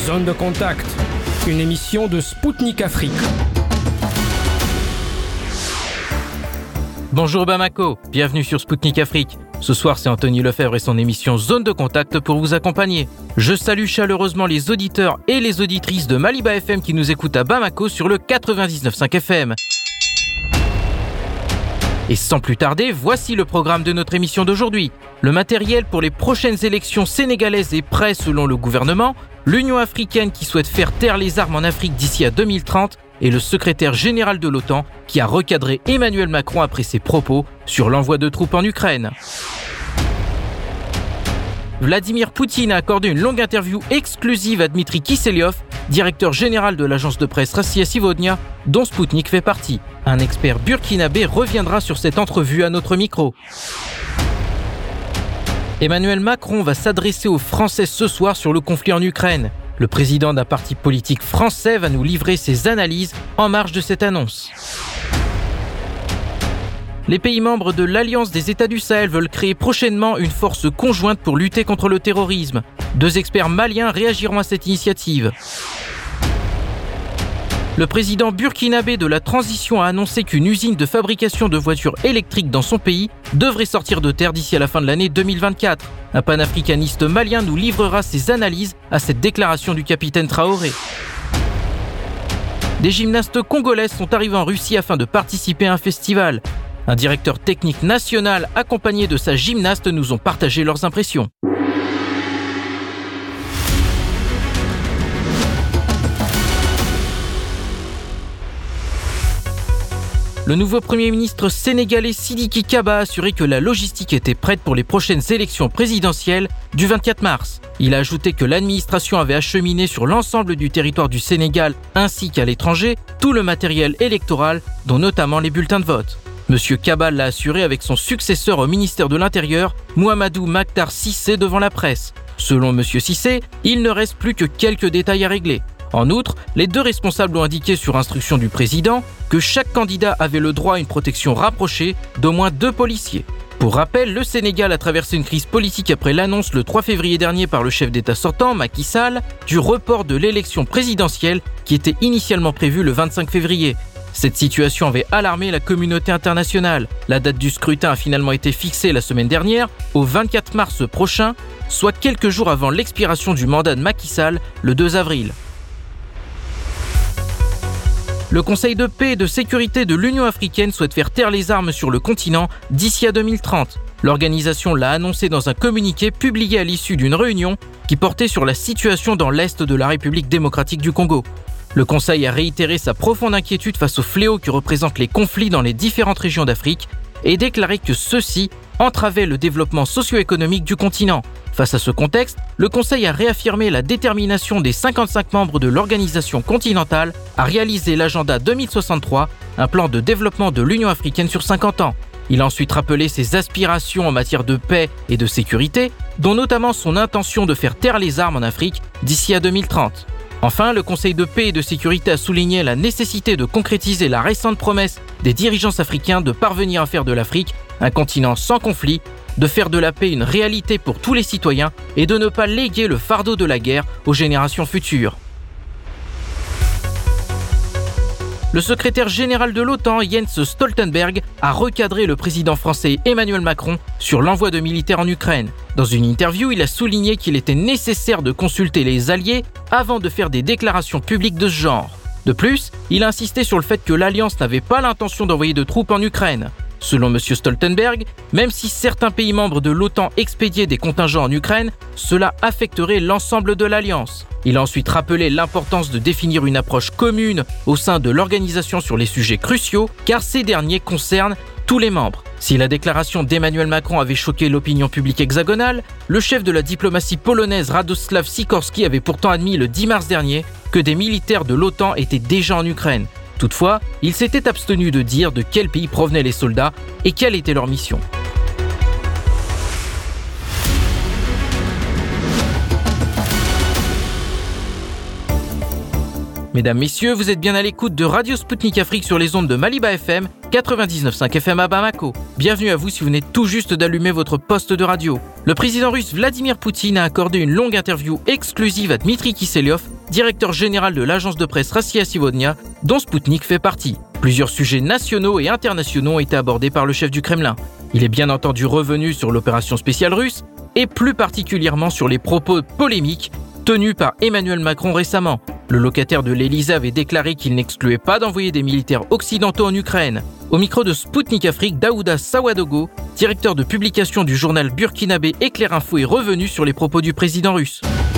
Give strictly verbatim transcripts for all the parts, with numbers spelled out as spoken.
Zone de contact, une émission de Spoutnik Afrique. Bonjour Bamako, bienvenue sur Spoutnik Afrique. Ce soir, c'est Anthony Lefebvre et son émission Zone de contact pour vous accompagner. Je salue chaleureusement les auditeurs et les auditrices de Maliba F M qui nous écoutent à Bamako sur le quatre-vingt-dix-neuf virgule cinq F M. Et sans plus tarder, voici le programme de notre émission d'aujourd'hui. Le matériel pour les prochaines élections sénégalaises est prêt selon le gouvernement, l'Union africaine qui souhaite faire taire les armes en Afrique d'ici à deux mille trente et le secrétaire général de l'OTAN qui a recadré Emmanuel Macron après ses propos sur l'envoi de troupes en Ukraine. Vladimir Poutine a accordé une longue interview exclusive à Dmitri Kiselyov, directeur général de l'agence de presse Rassia Sivodnia, dont Spoutnik fait partie. Un expert burkinabé reviendra sur cette entrevue à notre micro. Emmanuel Macron va s'adresser aux Français ce soir sur le conflit en Ukraine. Le président d'un parti politique français va nous livrer ses analyses en marge de cette annonce. Les pays membres de l'Alliance des États du Sahel veulent créer prochainement une force conjointe pour lutter contre le terrorisme. Deux experts maliens réagiront à cette initiative. Le président burkinabé de la transition a annoncé qu'une usine de fabrication de voitures électriques dans son pays devrait sortir de terre d'ici à la fin de l'année deux mille vingt-quatre. Un panafricaniste malien nous livrera ses analyses à cette déclaration du capitaine Traoré. Des gymnastes congolaises sont arrivés en Russie afin de participer à un festival. Un directeur technique national accompagné de sa gymnaste nous ont partagé leurs impressions. Le nouveau Premier ministre sénégalais Sidiki Kaba a assuré que la logistique était prête pour les prochaines élections présidentielles du vingt-quatre mars. Il a ajouté que l'administration avait acheminé sur l'ensemble du territoire du Sénégal ainsi qu'à l'étranger tout le matériel électoral, dont notamment les bulletins de vote. Monsieur Kaba l'a assuré avec son successeur au ministère de l'Intérieur, Mouhamadou Makhtar Cissé, devant la presse. Selon Monsieur Cissé, il ne reste plus que quelques détails à régler. En outre, les deux responsables ont indiqué sur instruction du président que chaque candidat avait le droit à une protection rapprochée d'au moins deux policiers. Pour rappel, le Sénégal a traversé une crise politique après l'annonce le trois février dernier par le chef d'État sortant, Macky Sall, du report de l'élection présidentielle qui était initialement prévue le vingt-cinq février. Cette situation avait alarmé la communauté internationale. La date du scrutin a finalement été fixée la semaine dernière, au vingt-quatre mars prochain, soit quelques jours avant l'expiration du mandat de Macky Sall, le deux avril. Le Conseil de paix et de sécurité de l'Union africaine souhaite faire taire les armes sur le continent d'ici à deux mille trente. L'organisation l'a annoncé dans un communiqué publié à l'issue d'une réunion qui portait sur la situation dans l'est de la République démocratique du Congo. Le Conseil a réitéré sa profonde inquiétude face aux fléaux que représentent les conflits dans les différentes régions d'Afrique et déclaré que ceux-ci entravaient le développement socio-économique du continent. Face à ce contexte, le Conseil a réaffirmé la détermination des cinquante-cinq membres de l'organisation continentale à réaliser l'agenda deux mille soixante-trois, un plan de développement de l'Union africaine sur cinquante ans. Il a ensuite rappelé ses aspirations en matière de paix et de sécurité, dont notamment son intention de faire taire les armes en Afrique d'ici à deux mille trente. Enfin, le Conseil de paix et de sécurité a souligné la nécessité de concrétiser la récente promesse des dirigeants africains de parvenir à faire de l'Afrique un continent sans conflit, de faire de la paix une réalité pour tous les citoyens et de ne pas léguer le fardeau de la guerre aux générations futures. Le secrétaire général de l'OTAN, Jens Stoltenberg, a recadré le président français Emmanuel Macron sur l'envoi de militaires en Ukraine. Dans une interview, il a souligné qu'il était nécessaire de consulter les alliés avant de faire des déclarations publiques de ce genre. De plus, il a insisté sur le fait que l'Alliance n'avait pas l'intention d'envoyer de troupes en Ukraine. Selon M. Stoltenberg, même si certains pays membres de l'OTAN expédiaient des contingents en Ukraine, cela affecterait l'ensemble de l'Alliance. Il a ensuite rappelé l'importance de définir une approche commune au sein de l'organisation sur les sujets cruciaux, car ces derniers concernent tous les membres. Si la déclaration d'Emmanuel Macron avait choqué l'opinion publique hexagonale, le chef de la diplomatie polonaise Radosław Sikorski avait pourtant admis le dix mars dernier que des militaires de l'OTAN étaient déjà en Ukraine. Toutefois, il s'était abstenu de dire de quel pays provenaient les soldats et quelle était leur mission. Mesdames, Messieurs, vous êtes bien à l'écoute de Radio Spoutnik Afrique sur les ondes de Maliba F M, quatre-vingt-dix-neuf virgule cinq F M à Bamako. Bienvenue à vous si vous venez tout juste d'allumer votre poste de radio. Le président russe Vladimir Poutine a accordé une longue interview exclusive à Dmitri Kiselyov, directeur général de l'agence de presse Rassia Sivodnia, dont Sputnik fait partie. Plusieurs sujets nationaux et internationaux ont été abordés par le chef du Kremlin. Il est bien entendu revenu sur l'opération spéciale russe et plus particulièrement sur les propos polémiques tenus par Emmanuel Macron récemment. Le locataire de l'Élysée avait déclaré qu'il n'excluait pas d'envoyer des militaires occidentaux en Ukraine. Au micro de Sputnik Afrique, Daouda Sawadogo, directeur de publication du journal burkinabé Éclair Info, est revenu sur les propos du président russe.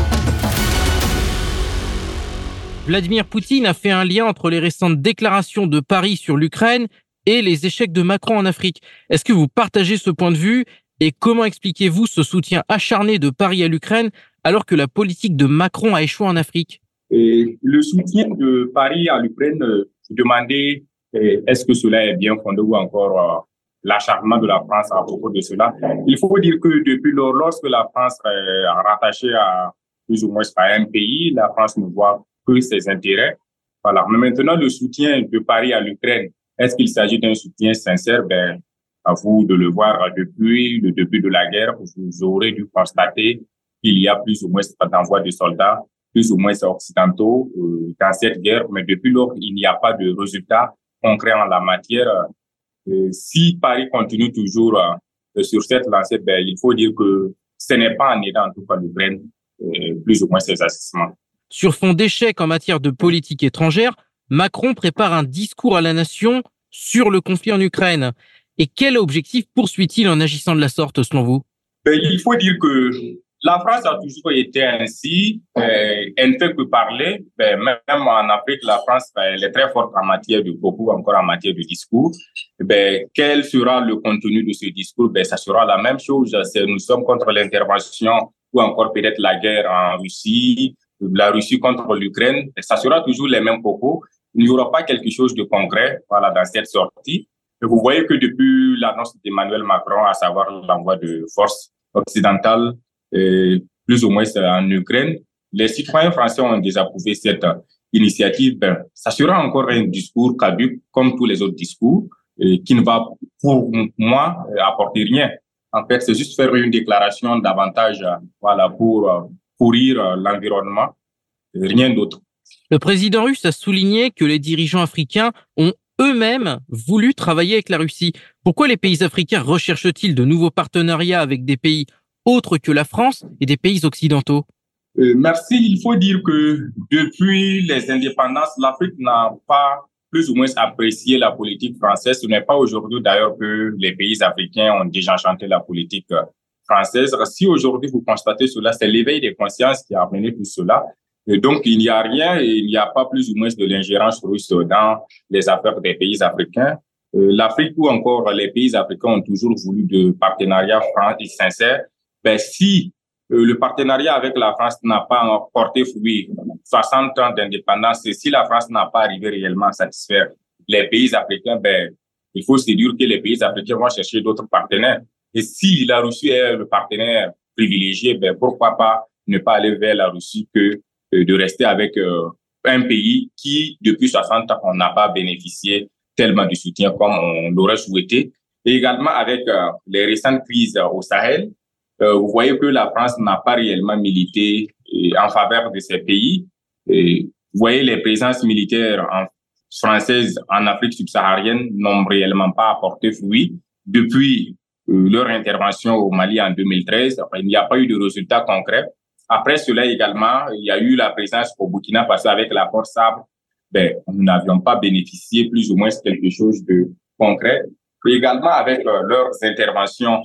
Vladimir Poutine a fait un lien entre les récentes déclarations de Paris sur l'Ukraine et les échecs de Macron en Afrique. Est-ce que vous partagez ce point de vue et comment expliquez-vous ce soutien acharné de Paris à l'Ukraine alors que la politique de Macron a échoué en Afrique? Et le soutien de Paris à l'Ukraine, euh, je demandais euh, est-ce que cela est bien fondé ou encore euh, l'acharnement de la France à propos de cela. Il faut dire que depuis lors, lorsque la France est rattachée à plus ou moins à un pays, la France ne voit que ses intérêts. Voilà. Mais maintenant, le soutien de Paris à l'Ukraine, est-ce qu'il s'agit d'un soutien sincère? Ben, à vous de le voir depuis le début de la guerre, vous aurez dû constater qu'il y a plus ou moins d'envoi de soldats, plus ou moins occidentaux euh, dans cette guerre. Mais depuis lors, il n'y a pas de résultat concret en la matière. Euh, si Paris continue toujours euh, sur cette lancée, ben, il faut dire que ce n'est pas en aidant en tout cas l'Ukraine euh, plus ou moins ses agissements. Sur fond d'échecs en matière de politique étrangère, Macron prépare un discours à la nation sur le conflit en Ukraine. Et quel objectif poursuit-il en agissant de la sorte, selon vous? Ben, il faut dire que la France a toujours été ainsi. Euh, elle ne fait que parler. Ben, même en Afrique, la France, ben, elle est très forte en matière de propos, encore en matière de discours. Ben, quel sera le contenu de ce discours? Ben, ça sera la même chose. C'est, nous sommes contre l'intervention ou encore peut-être la guerre en Russie, la Russie contre l'Ukraine. Ça sera toujours les mêmes propos. Il n'y aura pas quelque chose de concret, voilà, dans cette sortie. Et vous voyez que depuis l'annonce d'Emmanuel Macron, à savoir l'envoi de forces occidentales, euh, plus ou moins en Ukraine, les citoyens français ont désapprouvé cette initiative. Ben, ça sera encore un discours caduc, comme tous les autres discours, euh, qui ne va, pour moi, apporter rien. En fait, c'est juste faire une déclaration davantage, voilà, pour euh, pourrir euh, l'environnement, rien d'autre. Le président russe a souligné que les dirigeants africains ont eux-mêmes voulu travailler avec la Russie. Pourquoi les pays africains recherchent-ils de nouveaux partenariats avec des pays autres que la France et des pays occidentaux? euh, Merci. Il faut dire que depuis les indépendances, l'Afrique n'a pas plus ou moins apprécié la politique française. Ce n'est pas aujourd'hui d'ailleurs que les pays africains ont désenchanté la politique française. Si aujourd'hui vous constatez cela, c'est l'éveil des consciences qui a amené tout cela. Et donc, il n'y a rien et il n'y a pas plus ou moins de l'ingérence russe dans les affaires des pays africains. Euh, L'Afrique ou encore les pays africains ont toujours voulu de partenariats francs et sincères. Ben, si euh, le partenariat avec la France n'a pas porté fruit, soixante ans d'indépendance, et si la France n'a pas arrivé réellement à satisfaire les pays africains, ben, il faut se dire que les pays africains vont chercher d'autres partenaires. Et si la Russie est le partenaire privilégié, ben, pourquoi pas ne pas aller vers la Russie que de rester avec euh, un pays qui, depuis soixante ans, on n'a pas bénéficié tellement de soutien comme on l'aurait souhaité. Et également avec euh, les récentes crises au Sahel, euh, vous voyez que la France n'a pas réellement milité euh, en faveur de ces pays. Et vous voyez les présences militaires en, françaises en Afrique subsaharienne n'ont réellement pas apporté fruit. Depuis euh, leur intervention au Mali en deux mille treize, enfin, il n'y a pas eu de résultats concrets. Après cela également, il y a eu la présence au Burkina Faso avec la force Sabre. Ben, nous n'avions pas bénéficié plus ou moins de quelque chose de concret. Et également avec euh, leurs interventions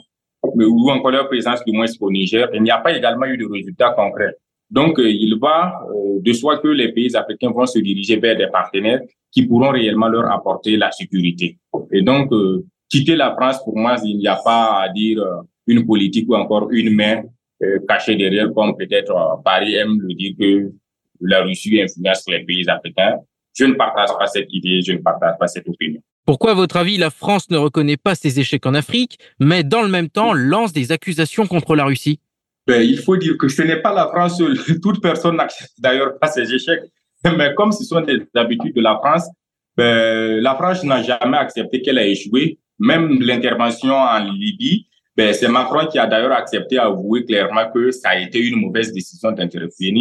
ou encore leur présence du moins au Niger, il n'y a pas également eu de résultats concrets. Donc, euh, il va euh, de soi que les pays africains vont se diriger vers des partenaires qui pourront réellement leur apporter la sécurité. Et donc, euh, quitter la France, pour moi, il n'y a pas à dire euh, une politique ou encore une main Euh, caché derrière, comme peut-être euh, Paris aime le dire que la Russie influence les pays africains. Je ne partage pas cette idée, je ne partage pas cette opinion. Pourquoi, à votre avis, la France ne reconnaît pas ses échecs en Afrique, mais dans le même temps lance des accusations contre la Russie? Ben, il faut dire que ce n'est pas la France seule. Toute personne n'accepte d'ailleurs pas ses échecs. Mais comme ce sont des habitudes de la France, ben, la France n'a jamais accepté qu'elle a échoué. Même l'intervention en Libye, ben, c'est Macron qui a d'ailleurs accepté à avouer clairement que ça a été une mauvaise décision d'intervenir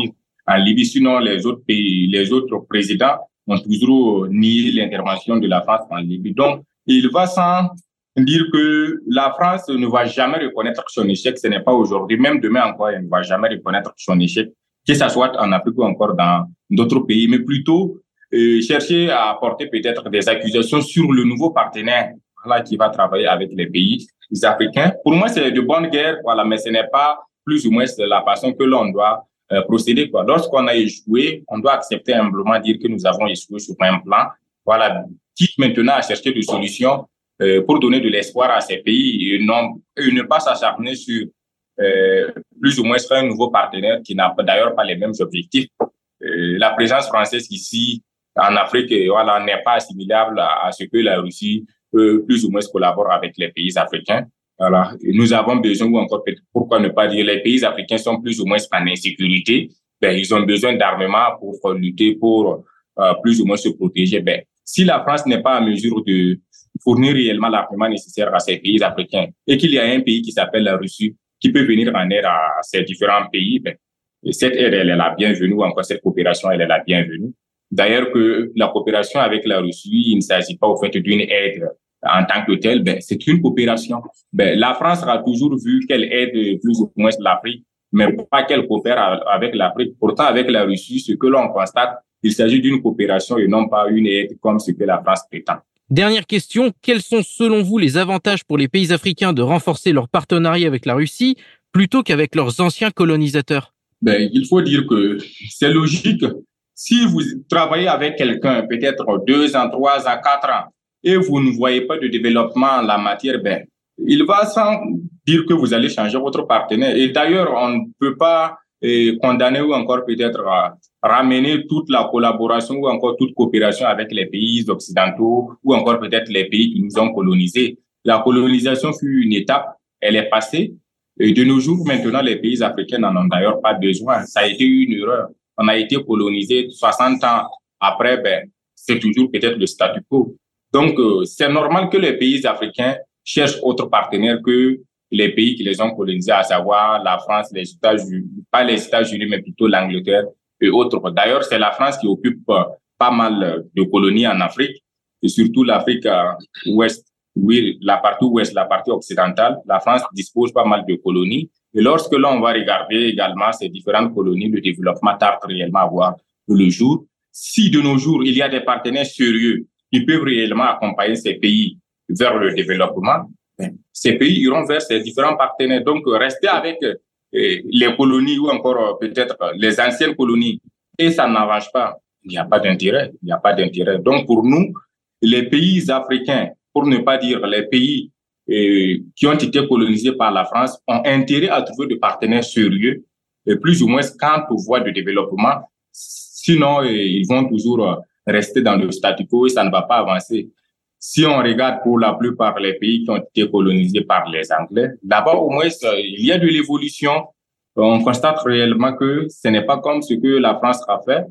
en Libye. Sinon, les autres pays, les autres présidents ont toujours nié l'intervention de la France en Libye. Donc, il va sans dire que la France ne va jamais reconnaître son échec. Ce n'est pas aujourd'hui, même demain encore, elle ne va jamais reconnaître son échec, que ce soit en Afrique ou encore dans d'autres pays, mais plutôt euh, chercher à apporter peut-être des accusations sur le nouveau partenaire là, qui va travailler avec les pays africains. Pour moi, c'est de bonne guerre, voilà, mais ce n'est pas plus ou moins la façon que l'on doit euh, procéder, quoi. Lorsqu'on a échoué, on doit accepter humblement dire que nous avons échoué sur un plan. Voilà, quitte maintenant à chercher des solutions euh, pour donner de l'espoir à ces pays et, non, et ne pas s'acharner sur euh, plus ou moins un nouveau partenaire qui n'a d'ailleurs pas les mêmes objectifs. Euh, la présence française ici en Afrique, voilà, n'est pas assimilable à, à ce que la Russie peut plus ou moins collabore avec les pays africains. Voilà. Nous avons besoin, ou encore pourquoi ne pas dire, les pays africains sont plus ou moins en insécurité. Ben, ils ont besoin d'armement pour lutter, pour euh, plus ou moins se protéger. Ben, si la France n'est pas en mesure de fournir réellement l'armement nécessaire à ces pays africains et qu'il y a un pays qui s'appelle la Russie qui peut venir en aide à ces différents pays, ben, cette aide, elle est la bienvenue, ou encore cette coopération, elle est la bienvenue. D'ailleurs, que la coopération avec la Russie, il ne s'agit pas au fait d'une aide en tant que telle, ben, c'est une coopération. Ben, la France a toujours vu qu'elle aide plus ou moins l'Afrique, mais pas qu'elle coopère avec l'Afrique. Pourtant, avec la Russie, ce que l'on constate, il s'agit d'une coopération et non pas une aide comme ce que la France prétend. Dernière question, quels sont selon vous les avantages pour les pays africains de renforcer leur partenariat avec la Russie plutôt qu'avec leurs anciens colonisateurs? Ben, il faut dire que c'est logique. Si vous travaillez avec quelqu'un, peut-être deux ans, trois ans, quatre ans, et vous ne voyez pas de développement en la matière, ben, il va sans dire que vous allez changer votre partenaire. Et d'ailleurs, on ne peut pas eh, condamner ou encore peut-être euh, ramener toute la collaboration ou encore toute coopération avec les pays occidentaux ou encore peut-être les pays qui nous ont colonisés. La colonisation fut une étape, elle est passée. Et de nos jours, maintenant, les pays africains n'en ont d'ailleurs pas besoin. Ça a été une erreur. On a été colonisé soixante ans après, ben, c'est toujours peut-être le statu quo. Donc, euh, c'est normal que les pays africains cherchent autres partenaires que les pays qui les ont colonisés, à savoir la France, les États-Unis, pas les États-Unis, mais plutôt l'Angleterre et autres. D'ailleurs, c'est la France qui occupe euh, pas mal de colonies en Afrique, et surtout l'Afrique euh, ouest, oui, la partie ouest, la partie occidentale. La France dispose pas mal de colonies. Et lorsque l'on va regarder également ces différentes colonies, le développement tarde réellement à voir le jour. Si de nos jours, il y a des partenaires sérieux qui peuvent réellement accompagner ces pays vers le développement, ces pays iront vers ces différents partenaires. Donc, rester avec eh, les colonies ou encore peut-être les anciennes colonies, et ça n'arrange pas. Il n'y a pas d'intérêt. Il n'y a pas d'intérêt. Donc, pour nous, les pays africains, pour ne pas dire les pays eh, qui ont été colonisés par la France, ont intérêt à trouver des partenaires sérieux, et plus ou moins quant aux voies de développement. Sinon, eh, ils vont toujours rester dans le statu quo et ça ne va pas avancer. Si on regarde pour la plupart les pays qui ont été colonisés par les Anglais, d'abord au moins il y a de l'évolution. On constate réellement que ce n'est pas comme ce que la France a fait.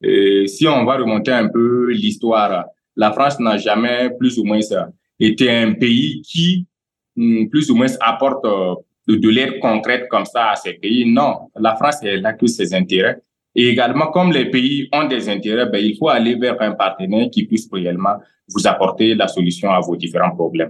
Et si on va remonter un peu l'histoire, la France n'a jamais plus ou moins été un pays qui plus ou moins apporte de, de l'aide concrète comme ça à ces pays. Non, la France elle n'a que ses intérêts. Et également, comme les pays ont des intérêts, ben, il faut aller vers un partenaire qui puisse réellement vous apporter la solution à vos différents problèmes.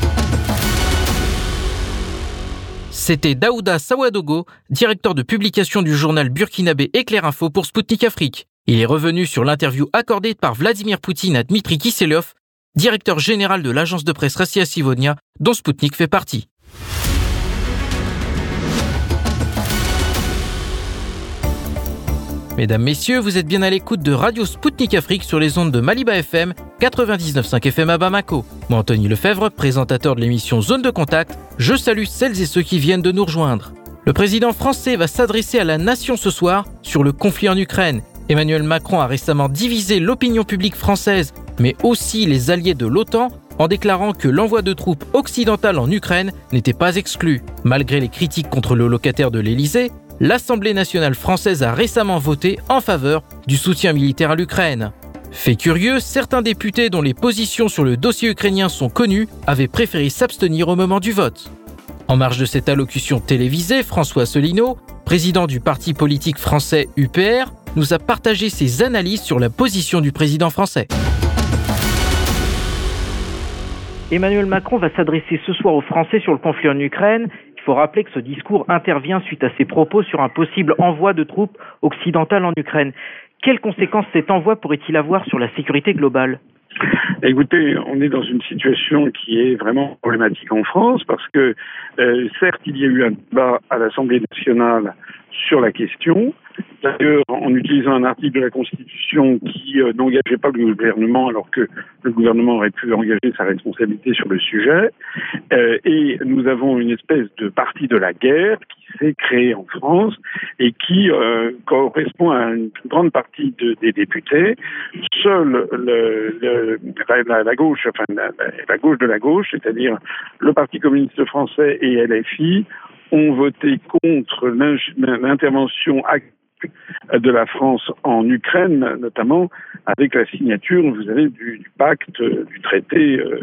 C'était Daouda Sawadogo, directeur de publication du journal burkinabé Éclair Info pour Spoutnik Afrique. Il est revenu sur l'interview accordée par Vladimir Poutine à Dmitri Kiselyov, directeur général de l'agence de presse Rassia Sivonia, dont Spoutnik fait partie. Mesdames, Messieurs, vous êtes bien à l'écoute de Radio Spoutnik Afrique sur les ondes de Maliba F M, quatre-vingt-dix-neuf virgule cinq F M à Bamako. Moi, Anthony Lefebvre, présentateur de l'émission Zone de Contact, je salue celles et ceux qui viennent de nous rejoindre. Le président français va s'adresser à la nation ce soir sur le conflit en Ukraine. Emmanuel Macron a récemment divisé l'opinion publique française, mais aussi les alliés de l'OTAN, en déclarant que l'envoi de troupes occidentales en Ukraine n'était pas exclu. Malgré les critiques contre le locataire de l'Élysée, l'Assemblée nationale française a récemment voté en faveur du soutien militaire à l'Ukraine. Fait curieux, certains députés dont les positions sur le dossier ukrainien sont connues avaient préféré s'abstenir au moment du vote. En marge de cette allocution télévisée, François Asselineau, président du parti politique français U P R, nous a partagé ses analyses sur la position du président français. Emmanuel Macron va s'adresser ce soir aux Français sur le conflit en Ukraine. Il faut rappeler que ce discours intervient suite à ses propos sur un possible envoi de troupes occidentales en Ukraine. Quelles conséquences cet envoi pourrait-il avoir sur la sécurité globale ? Écoutez, on est dans une situation qui est vraiment problématique en France parce que, euh, certes, il y a eu un débat à l'Assemblée nationale sur la question. D'ailleurs, en utilisant un article de la Constitution qui euh, n'engageait pas le gouvernement alors que le gouvernement aurait pu engager sa responsabilité sur le sujet. Euh, et nous avons une espèce de parti de la guerre qui s'est créée en France et qui euh, correspond à une grande partie de, des députés. Seul le, le, la, la gauche, enfin la, la gauche de la gauche, c'est-à-dire le Parti communiste français et L F I, ont voté contre l'intervention de la France en Ukraine, notamment avec la signature, vous savez, du, du pacte, du traité euh,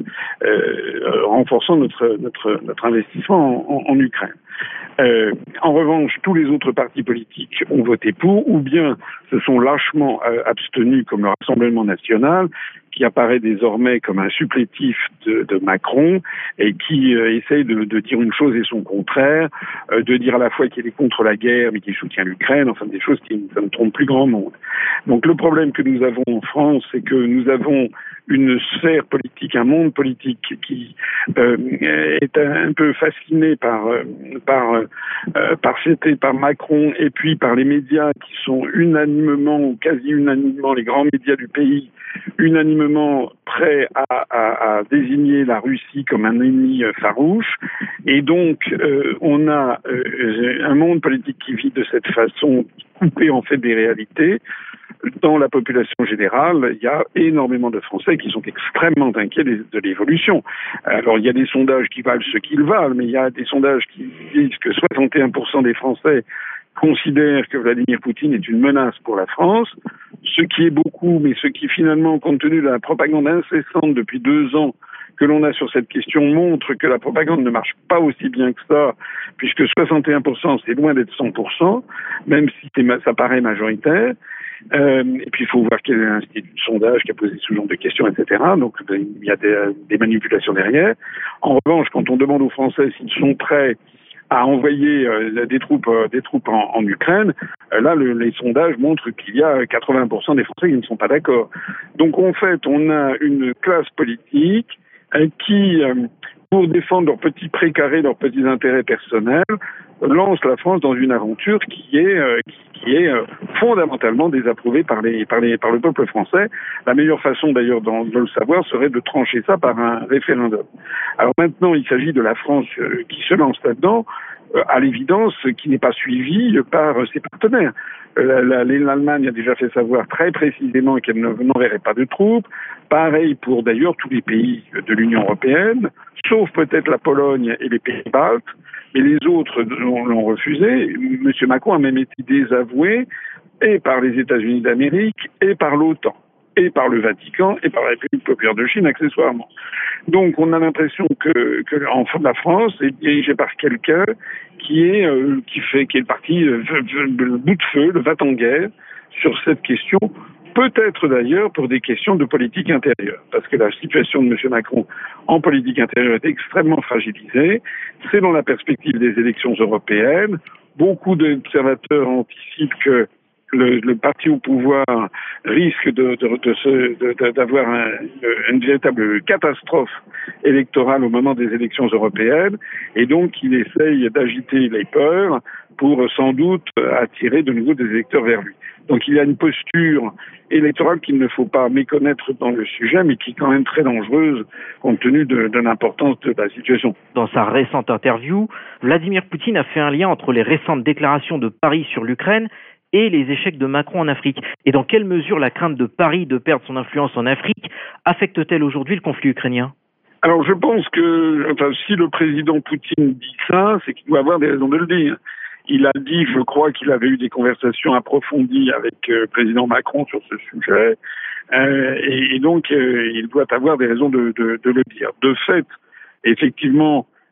euh, renforçant notre, notre, notre investissement en, en, en Ukraine. Euh, en revanche, tous les autres partis politiques ont voté pour, ou bien se sont lâchement euh, abstenus, comme le Rassemblement national, qui apparaît désormais comme un supplétif de, de Macron et qui euh, essaye de, de dire une chose et son contraire, euh, de dire à la fois qu'il est contre la guerre mais qu'il soutient l'Ukraine, enfin des choses qui ça ne trompent plus grand monde. Donc le problème que nous avons en France, c'est que nous avons une sphère politique, un monde politique qui euh, est un peu fasciné par euh, par euh, par cette, par Macron et puis par les médias qui sont unanimement ou quasi unanimement les grands médias du pays unanimement prêts à, à, à désigner la Russie comme un ennemi farouche. Et donc, euh, on a euh, un monde politique qui vit de cette façon, coupé en fait des réalités. Dans la population générale, il y a énormément de Français qui sont extrêmement inquiets de l'évolution. Alors, il y a des sondages qui valent ce qu'ils valent, mais il y a des sondages qui disent que soixante et un pour cent des Français considèrent que Vladimir Poutine est une menace pour la France, ce qui est beaucoup, mais ce qui finalement, compte tenu de la propagande incessante depuis deux ans que l'on a sur cette question, montre que la propagande ne marche pas aussi bien que ça, puisque soixante et un pour cent, c'est loin d'être cent pour cent, même si ça paraît majoritaire. Euh, et puis il faut voir quel est l'institut de sondage qui a posé ce genre de questions, et cetera. Donc il y a des, des manipulations derrière. En revanche, quand on demande aux Français s'ils sont prêts à envoyer euh, des troupes, euh, des troupes en, en Ukraine, euh, là le, les sondages montrent qu'il y a quatre-vingts pour cent des Français qui ne sont pas d'accord. Donc en fait, on a une classe politique euh, qui, euh, pour défendre leurs petits précarés, leurs petits intérêts personnels, lance la France dans une aventure qui est euh, qui, qui est euh, fondamentalement désapprouvée par les par les par le peuple français. La meilleure façon d'ailleurs de, de le savoir serait de trancher ça par un référendum. Alors maintenant, il s'agit de la France euh, qui se lance là-dedans, euh, à l'évidence qui n'est pas suivie par euh, ses partenaires. Euh, la, la, L'Allemagne a déjà fait savoir très précisément qu'elle n'enverrait pas de troupes. Pareil pour d'ailleurs tous les pays de l'Union européenne, sauf peut-être la Pologne et les pays baltes. Mais les autres l'ont refusé. Monsieur Macron a même été désavoué et par les États-Unis d'Amérique et par l'OTAN et par le Vatican et par la République populaire de Chine accessoirement. Donc on a l'impression que, que en fait, la France est dirigée par quelqu'un qui est euh, qui fait qui est le parti euh, le bout de feu, le va-t-en-guerre sur cette question. Peut-être d'ailleurs pour des questions de politique intérieure, parce que la situation de M. Macron en politique intérieure est extrêmement fragilisée. C'est dans la perspective des élections européennes. Beaucoup d'observateurs anticipent que le, le parti au pouvoir risque de, de, de se, de, d'avoir un, une véritable catastrophe électorale au moment des élections européennes, et donc il essaye d'agiter les peurs pour sans doute attirer de nouveau des électeurs vers lui. Donc il y a une posture électorale qu'il ne faut pas méconnaître dans le sujet, mais qui est quand même très dangereuse compte tenu de, de l'importance de la situation. Dans sa récente interview, Vladimir Poutine a fait un lien entre les récentes déclarations de Paris sur l'Ukraine et les échecs de Macron en Afrique. Et dans quelle mesure la crainte de Paris de perdre son influence en Afrique affecte-t-elle aujourd'hui le conflit ukrainien ? Alors je pense que enfin, si le président Poutine dit ça, c'est qu'il doit avoir des raisons de le dire. Il a dit, je crois, qu'il avait eu des conversations approfondies avec euh, le président Macron sur ce sujet. Euh, et, et donc, euh, il doit avoir des raisons de, de, de le dire. De fait, effectivement,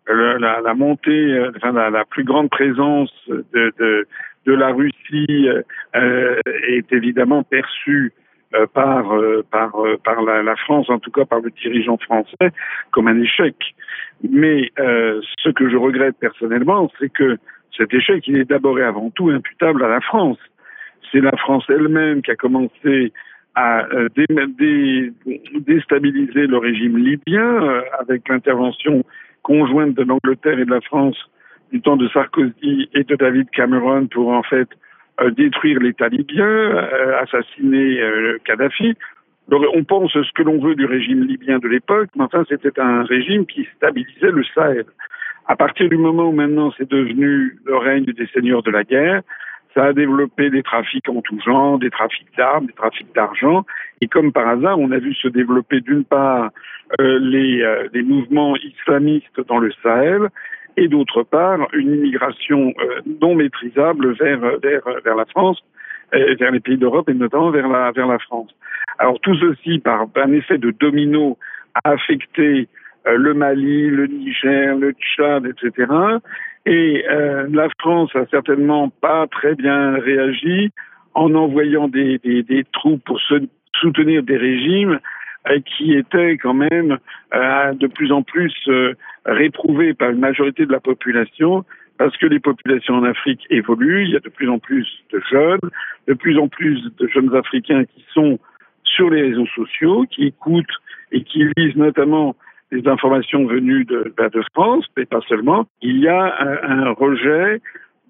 le, la, la montée, euh, enfin la, la plus grande présence de, de, de la Russie euh, est évidemment perçue euh, par euh, par euh, par la, la France, en tout cas par le dirigeant français, comme un échec. Mais euh, ce que je regrette personnellement, c'est que cet échec, il est d'abord et avant tout imputable à la France. C'est la France elle-même qui a commencé à euh, dé, dé, déstabiliser le régime libyen euh, avec l'intervention conjointe de l'Angleterre et de la France du temps de Sarkozy et de David Cameron pour en fait euh, détruire l'État libyen, euh, assassiner euh, Kadhafi. On pense ce que l'on veut du régime libyen de l'époque, mais enfin c'était un régime qui stabilisait le Sahel. À partir du moment où maintenant c'est devenu le règne des seigneurs de la guerre, ça a développé des trafics en tout genre, des trafics d'armes, des trafics d'argent, et comme par hasard, on a vu se développer d'une part euh, les, euh, les mouvements islamistes dans le Sahel, et d'autre part une immigration euh, non maîtrisable vers vers vers la France, euh, vers les pays d'Europe et notamment vers la vers la France. Alors tout ceci, par un effet de domino, a affecté euh, le Mali, le Niger, le Tchad, et cetera. Et euh, la France a certainement pas très bien réagi en envoyant des, des, des troupes pour se, soutenir des régimes euh, qui étaient quand même euh, de plus en plus euh, réprouvés par une majorité de la population, parce que les populations en Afrique évoluent, il y a de plus en plus de jeunes, de plus en plus de jeunes Africains qui sont sur les réseaux sociaux, qui écoutent et qui lisent notamment des informations venues de, de France, mais pas seulement. Il y a un, un rejet,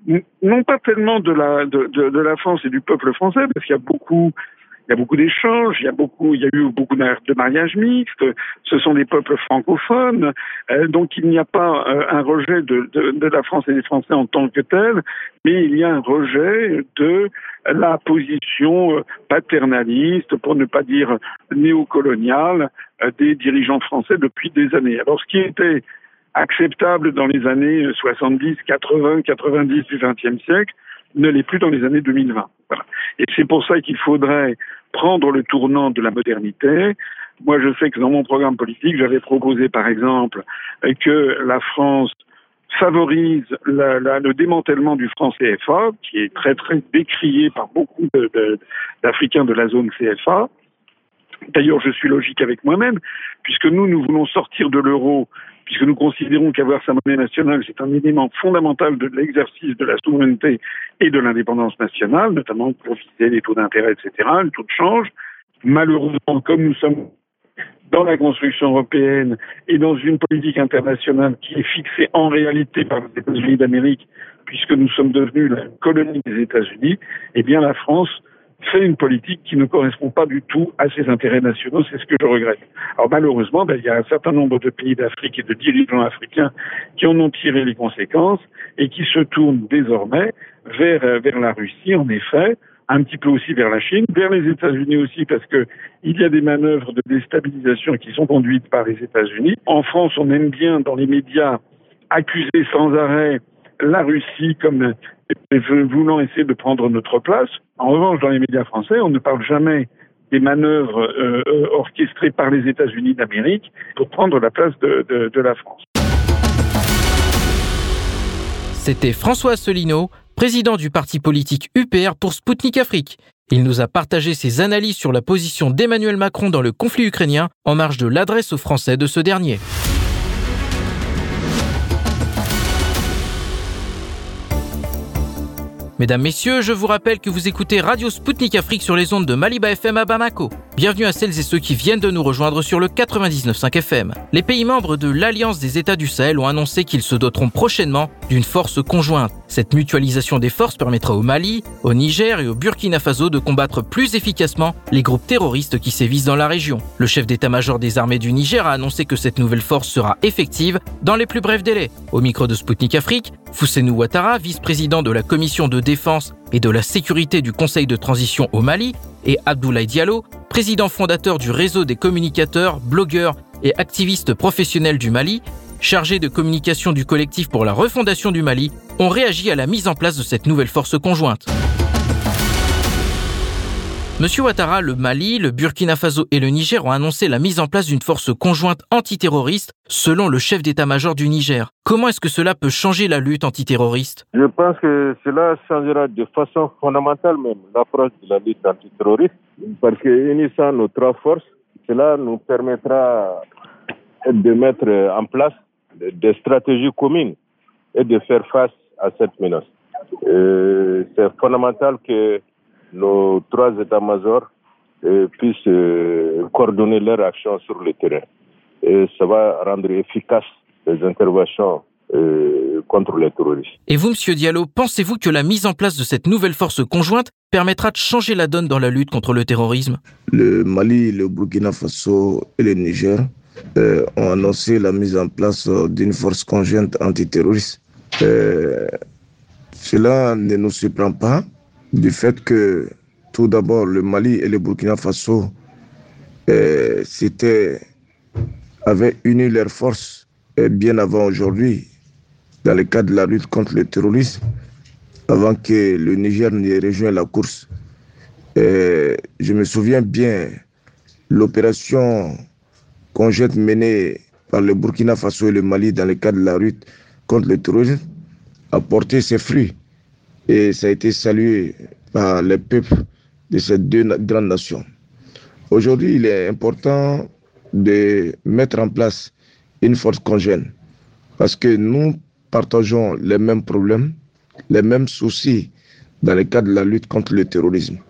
non pas tellement de la, de, de, de la France et du peuple français, parce qu'il y a beaucoup, il y a beaucoup d'échanges, il y a beaucoup, il y a eu beaucoup de mariages mixtes, ce sont des peuples francophones, euh, donc il n'y a pas euh, un rejet de, de, de la France et des Français en tant que tel, mais il y a un rejet de la position paternaliste, pour ne pas dire néocoloniale, des dirigeants français depuis des années. Alors ce qui était acceptable dans les années soixante-dix, quatre-vingts, quatre-vingt-dix du vingtième siècle ne l'est plus dans les années deux mille vingt. Voilà. Et c'est pour ça qu'il faudrait prendre le tournant de la modernité. Moi, je sais que dans mon programme politique, j'avais proposé, par exemple, que la France favorise la, la, le démantèlement du franc C F A, qui est très très décrié par beaucoup de, de, d'Africains de la zone C F A. D'ailleurs, je suis logique avec moi-même, puisque nous, nous voulons sortir de l'euro, puisque nous considérons qu'avoir sa monnaie nationale, c'est un élément fondamental de l'exercice de la souveraineté et de l'indépendance nationale, notamment pour viser les taux d'intérêt, et cetera, le taux de change. Malheureusement, comme nous sommes dans la construction européenne et dans une politique internationale qui est fixée en réalité par les États-Unis d'Amérique, puisque nous sommes devenus la colonie des États-Unis, eh bien la France fait une politique qui ne correspond pas du tout à ses intérêts nationaux, c'est ce que je regrette. Alors malheureusement, ben, il y a un certain nombre de pays d'Afrique et de dirigeants africains qui en ont tiré les conséquences et qui se tournent désormais vers, vers la Russie, en effet, un petit peu aussi vers la Chine, vers les États-Unis aussi, parce que il y a des manœuvres de déstabilisation qui sont conduites par les États-Unis. En France, on aime bien, dans les médias, accuser sans arrêt la Russie comme voulant essayer de prendre notre place. En revanche, dans les médias français, on ne parle jamais des manœuvres euh, orchestrées par les États-Unis d'Amérique pour prendre la place de, de, de la France. C'était François Asselineau, président du parti politique U P R pour Spoutnik Afrique. Il nous a partagé ses analyses sur la position d'Emmanuel Macron dans le conflit ukrainien en marge de l'adresse aux Français de ce dernier. Mesdames, Messieurs, je vous rappelle que vous écoutez Radio Spoutnik Afrique sur les ondes de Maliba F M à Bamako. Bienvenue à celles et ceux qui viennent de nous rejoindre sur le quatre-vingt-dix-neuf virgule cinq F M. Les pays membres de l'Alliance des États du Sahel ont annoncé qu'ils se doteront prochainement d'une force conjointe. Cette mutualisation des forces permettra au Mali, au Niger et au Burkina Faso de combattre plus efficacement les groupes terroristes qui sévissent dans la région. Le chef d'état-major des armées du Niger a annoncé que cette nouvelle force sera effective dans les plus brefs délais. Au micro de Spoutnik Afrique, Fousseynou Ouattara, vice-président de la commission de défense et de la sécurité du Conseil de transition au Mali, et Abdoulaye Diallo, président fondateur du réseau des communicateurs, blogueurs et activistes professionnels du Mali, chargé de communication du collectif pour la refondation du Mali, ont réagi à la mise en place de cette nouvelle force conjointe. Monsieur Ouattara, le Mali, le Burkina Faso et le Niger ont annoncé la mise en place d'une force conjointe antiterroriste, selon le chef d'état-major du Niger. Comment est-ce que cela peut changer la lutte antiterroriste ? Je pense que cela changera de façon fondamentale même l'approche de la lutte antiterroriste, parce que unissant nos trois forces, cela nous permettra de mettre en place des stratégies communes et de faire face à cette menace. Euh, c'est fondamental que nos trois états-majors euh, puissent euh, coordonner leurs actions sur le terrain. Et ça va rendre efficaces les interventions euh, contre les terroristes. Et vous, M. Diallo, pensez-vous que la mise en place de cette nouvelle force conjointe permettra de changer la donne dans la lutte contre le terrorisme ? Le Mali, le Burkina Faso et le Niger euh, ont annoncé la mise en place d'une force conjointe antiterroriste. Euh, cela ne nous surprend pas du fait que, tout d'abord, le Mali et le Burkina Faso euh, avaient uni leurs forces euh, bien avant aujourd'hui, dans le cadre de la lutte contre le terrorisme, avant que le Niger n'ait rejoint la course. Euh, je me souviens bien, l'opération conjointe menée par le Burkina Faso et le Mali dans le cadre de la lutte contre le terrorisme a porté ses fruits. Et ça a été salué par les peuples de ces deux grandes nations. Aujourd'hui, il est important de mettre en place une force conjointe parce que nous partageons les mêmes problèmes, les mêmes soucis dans le cadre de la lutte contre le terrorisme.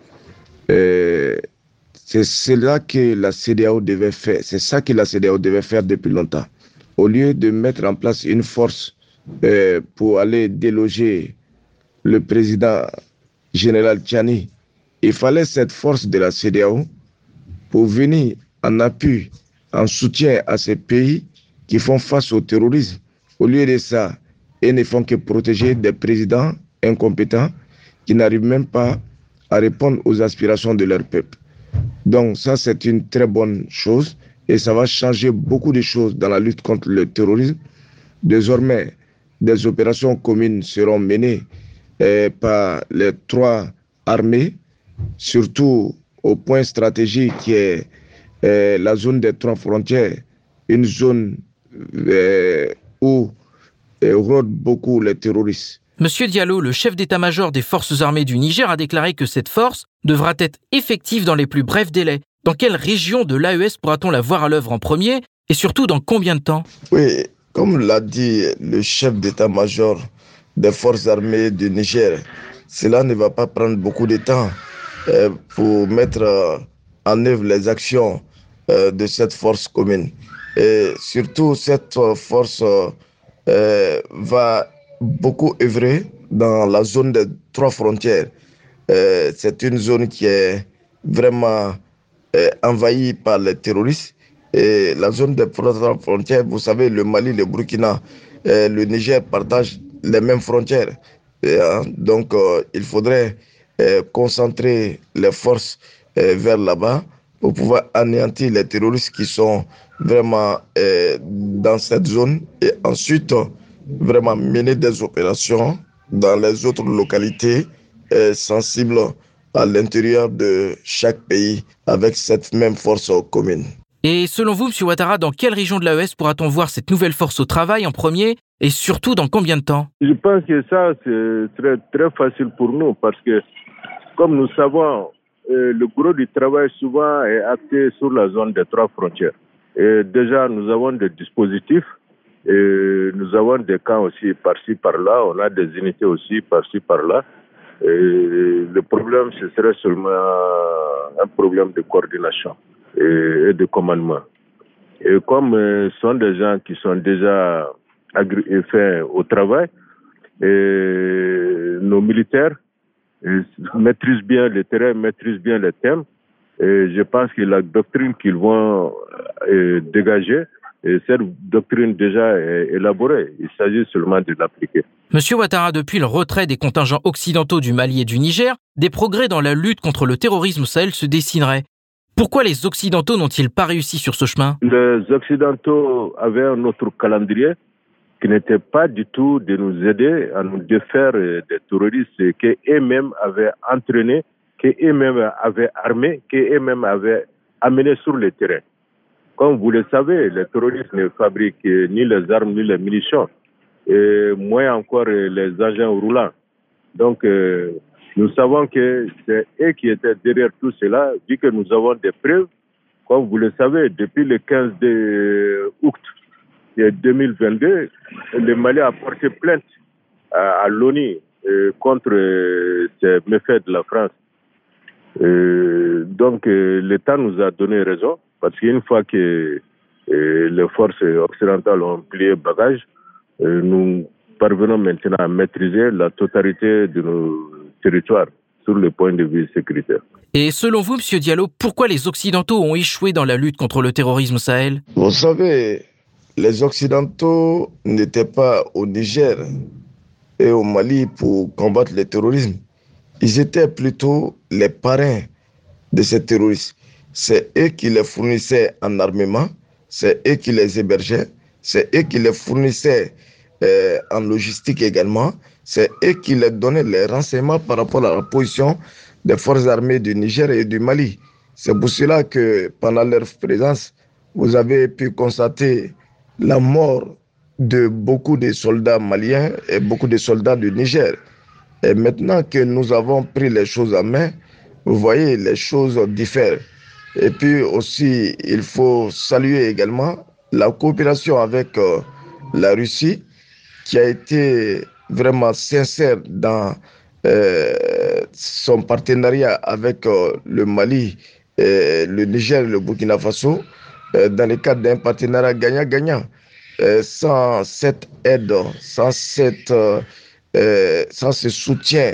Et c'est cela que la C D A O devait faire. C'est ça que la C D A O devait faire depuis longtemps. Au lieu de mettre en place une force euh, pour aller déloger le président général Tchani, il fallait cette force de la C D A O pour venir en appui, en soutien à ces pays qui font face au terrorisme. Au lieu de ça, ils ne font que protéger des présidents incompétents qui n'arrivent même pas à répondre aux aspirations de leur peuple. Donc ça, c'est une très bonne chose et ça va changer beaucoup de choses dans la lutte contre le terrorisme. Désormais, des opérations communes seront menées eh, par les trois armées, surtout au point stratégique qui est eh, la zone des trois frontières, une zone eh, où eh, rôdent beaucoup les terroristes. Monsieur Diallo, le chef d'état-major des forces armées du Niger, a déclaré que cette force devra être effective dans les plus brefs délais. Dans quelle région de l'A E S pourra-t-on la voir à l'œuvre en premier et surtout dans combien de temps ? Oui, comme l'a dit le chef d'état-major des forces armées du Niger, cela ne va pas prendre beaucoup de temps euh, pour mettre euh, en œuvre les actions euh, de cette force commune. Et surtout, cette euh, force euh, va beaucoup œuvrer dans la zone des trois frontières. Euh, c'est une zone qui est vraiment euh, envahie par les terroristes. Et la zone des trois frontières, vous savez, le Mali, le Burkina, euh, le Niger partagent les mêmes frontières. Et, hein, donc, euh, il faudrait euh, concentrer les forces euh, vers là-bas pour pouvoir anéantir les terroristes qui sont vraiment euh, dans cette zone et ensuite euh, vraiment mener des opérations dans les autres localités euh, sensibles à l'intérieur de chaque pays avec cette même force commune. Et selon vous, M. Ouattara, dans quelle région de l'A E S pourra-t-on voir cette nouvelle force au travail en premier et surtout dans combien de temps ? Je pense que ça, c'est très, très facile pour nous parce que, comme nous savons, euh, le gros du travail souvent est axé sur la zone des trois frontières. Et déjà, nous avons des dispositifs et nous avons des camps aussi par-ci, par-là. On a des unités aussi par-ci, par-là. Et le problème, ce serait seulement un problème de coordination et de commandement. Et comme ce sont des gens qui sont déjà faits au travail, et nos militaires maîtrisent bien le terrain, maîtrisent bien les thèmes, et je pense que la doctrine qu'ils vont euh, dégager, et cette doctrine déjà est élaborée, il s'agit seulement de l'appliquer. Monsieur Ouattara, depuis le retrait des contingents occidentaux du Mali et du Niger, des progrès dans la lutte contre le terrorisme au Sahel se dessineraient. Pourquoi les Occidentaux n'ont-ils pas réussi sur ce chemin ? Les Occidentaux avaient un autre calendrier qui n'était pas du tout de nous aider à nous défaire des terroristes qu'eux-mêmes avaient entraînés qu'eux-mêmes avaient armés, qu'eux-mêmes avaient amenés sur le terrain. Comme vous le savez, les terroristes ne fabriquent ni les armes ni les munitions, et moins encore les engins roulants. Donc, euh, nous savons que c'est eux qui étaient derrière tout cela, vu que nous avons des preuves. Comme vous le savez, depuis le quinze août deux mille vingt-deux, le Mali a porté plainte à, à l'ONU euh, contre euh, ces méfaits de la France. Euh, donc, euh, l'État nous a donné raison, parce qu'une fois que euh, les forces occidentales ont plié bagage, euh, nous parvenons maintenant à maîtriser la totalité de nos territoires sur le point de vue sécuritaire. Et selon vous, M. Diallo, pourquoi les Occidentaux ont échoué dans la lutte contre le terrorisme au Sahel? Vous savez, les Occidentaux n'étaient pas au Niger et au Mali pour combattre le terrorisme. Ils étaient plutôt les parrains de ces terroristes. C'est eux qui les fournissaient en armement, c'est eux qui les hébergeaient, c'est eux qui les fournissaient euh, en logistique également, c'est eux qui les donnaient les renseignements par rapport à la position des forces armées du Niger et du Mali. C'est pour cela que pendant leur présence, vous avez pu constater la mort de beaucoup de soldats maliens et beaucoup de soldats du Niger. Et maintenant que nous avons pris les choses en main, vous voyez, les choses diffèrent. Et puis aussi, il faut saluer également la coopération avec euh, la Russie, qui a été vraiment sincère dans euh, son partenariat avec euh, le Mali, et le Niger et le Burkina Faso, euh, dans le cadre d'un partenariat gagnant-gagnant. Euh, sans cette aide, sans, cette, euh, euh, sans ce soutien,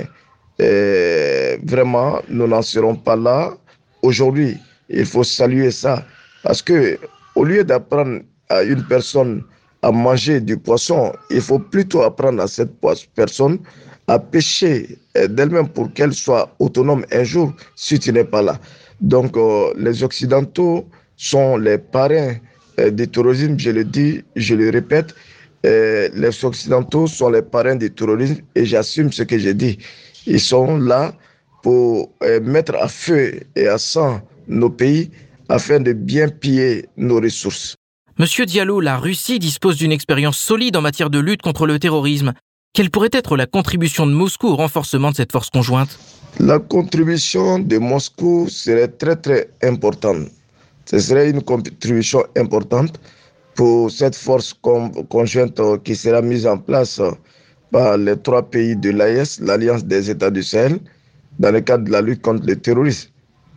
euh, vraiment, nous n'en serons pas là. Aujourd'hui, il faut saluer ça. Parce que au lieu d'apprendre à une personne à manger du poisson, il faut plutôt apprendre à cette personne à pêcher d'elle-même pour qu'elle soit autonome un jour si tu n'es pas là. Donc, euh, les Occidentaux sont les parrains euh, du terrorisme, je le dis, je le répète. Euh, les Occidentaux sont les parrains du terrorisme et j'assume ce que j'ai dit. Ils sont là pour euh, mettre à feu et à sang nos pays afin de bien piller nos ressources. Monsieur Diallo, la Russie dispose d'une expérience solide en matière de lutte contre le terrorisme. Quelle pourrait être la contribution de Moscou au renforcement de cette force conjointe? La contribution de Moscou serait très très importante. Ce serait une contribution importante pour cette force conjointe qui sera mise en place par les trois pays de l'A E S, l'Alliance des États du Sahel, dans le cadre de la lutte contre le terrorisme.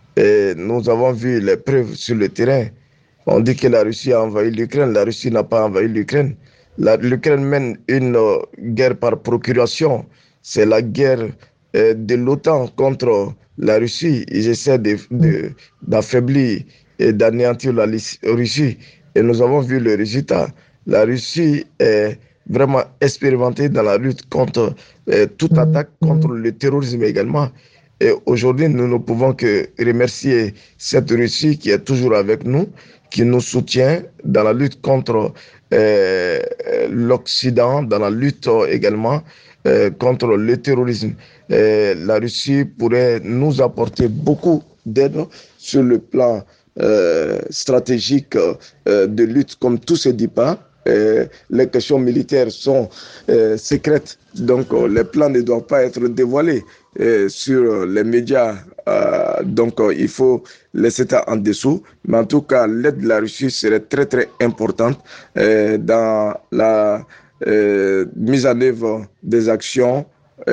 Et nous avons vu les preuves sur le terrain. On dit que la Russie a envahi l'Ukraine. La Russie n'a pas envahi l'Ukraine. L'Ukraine mène une euh, guerre par procuration. C'est la guerre euh, de l'OTAN contre la Russie. Ils essaient de, de, d'affaiblir et d'anéantir la Russie. Et nous avons vu le résultat. La Russie est vraiment expérimentée dans la lutte contre euh, toute attaque contre le terrorisme également. Et aujourd'hui, nous ne pouvons que remercier cette Russie qui est toujours avec nous, qui nous soutient dans la lutte contre euh, l'Occident, dans la lutte également euh, contre le terrorisme. Et la Russie pourrait nous apporter beaucoup d'aide sur le plan euh, stratégique euh, de lutte, comme tout se dit pas. Euh, les questions militaires sont euh, secrètes, donc euh, les plans ne doivent pas être dévoilés euh, sur les médias, euh, donc euh, il faut laisser ça en dessous. Mais en tout cas, l'aide de la Russie serait très très importante euh, dans la euh, mise en œuvre des actions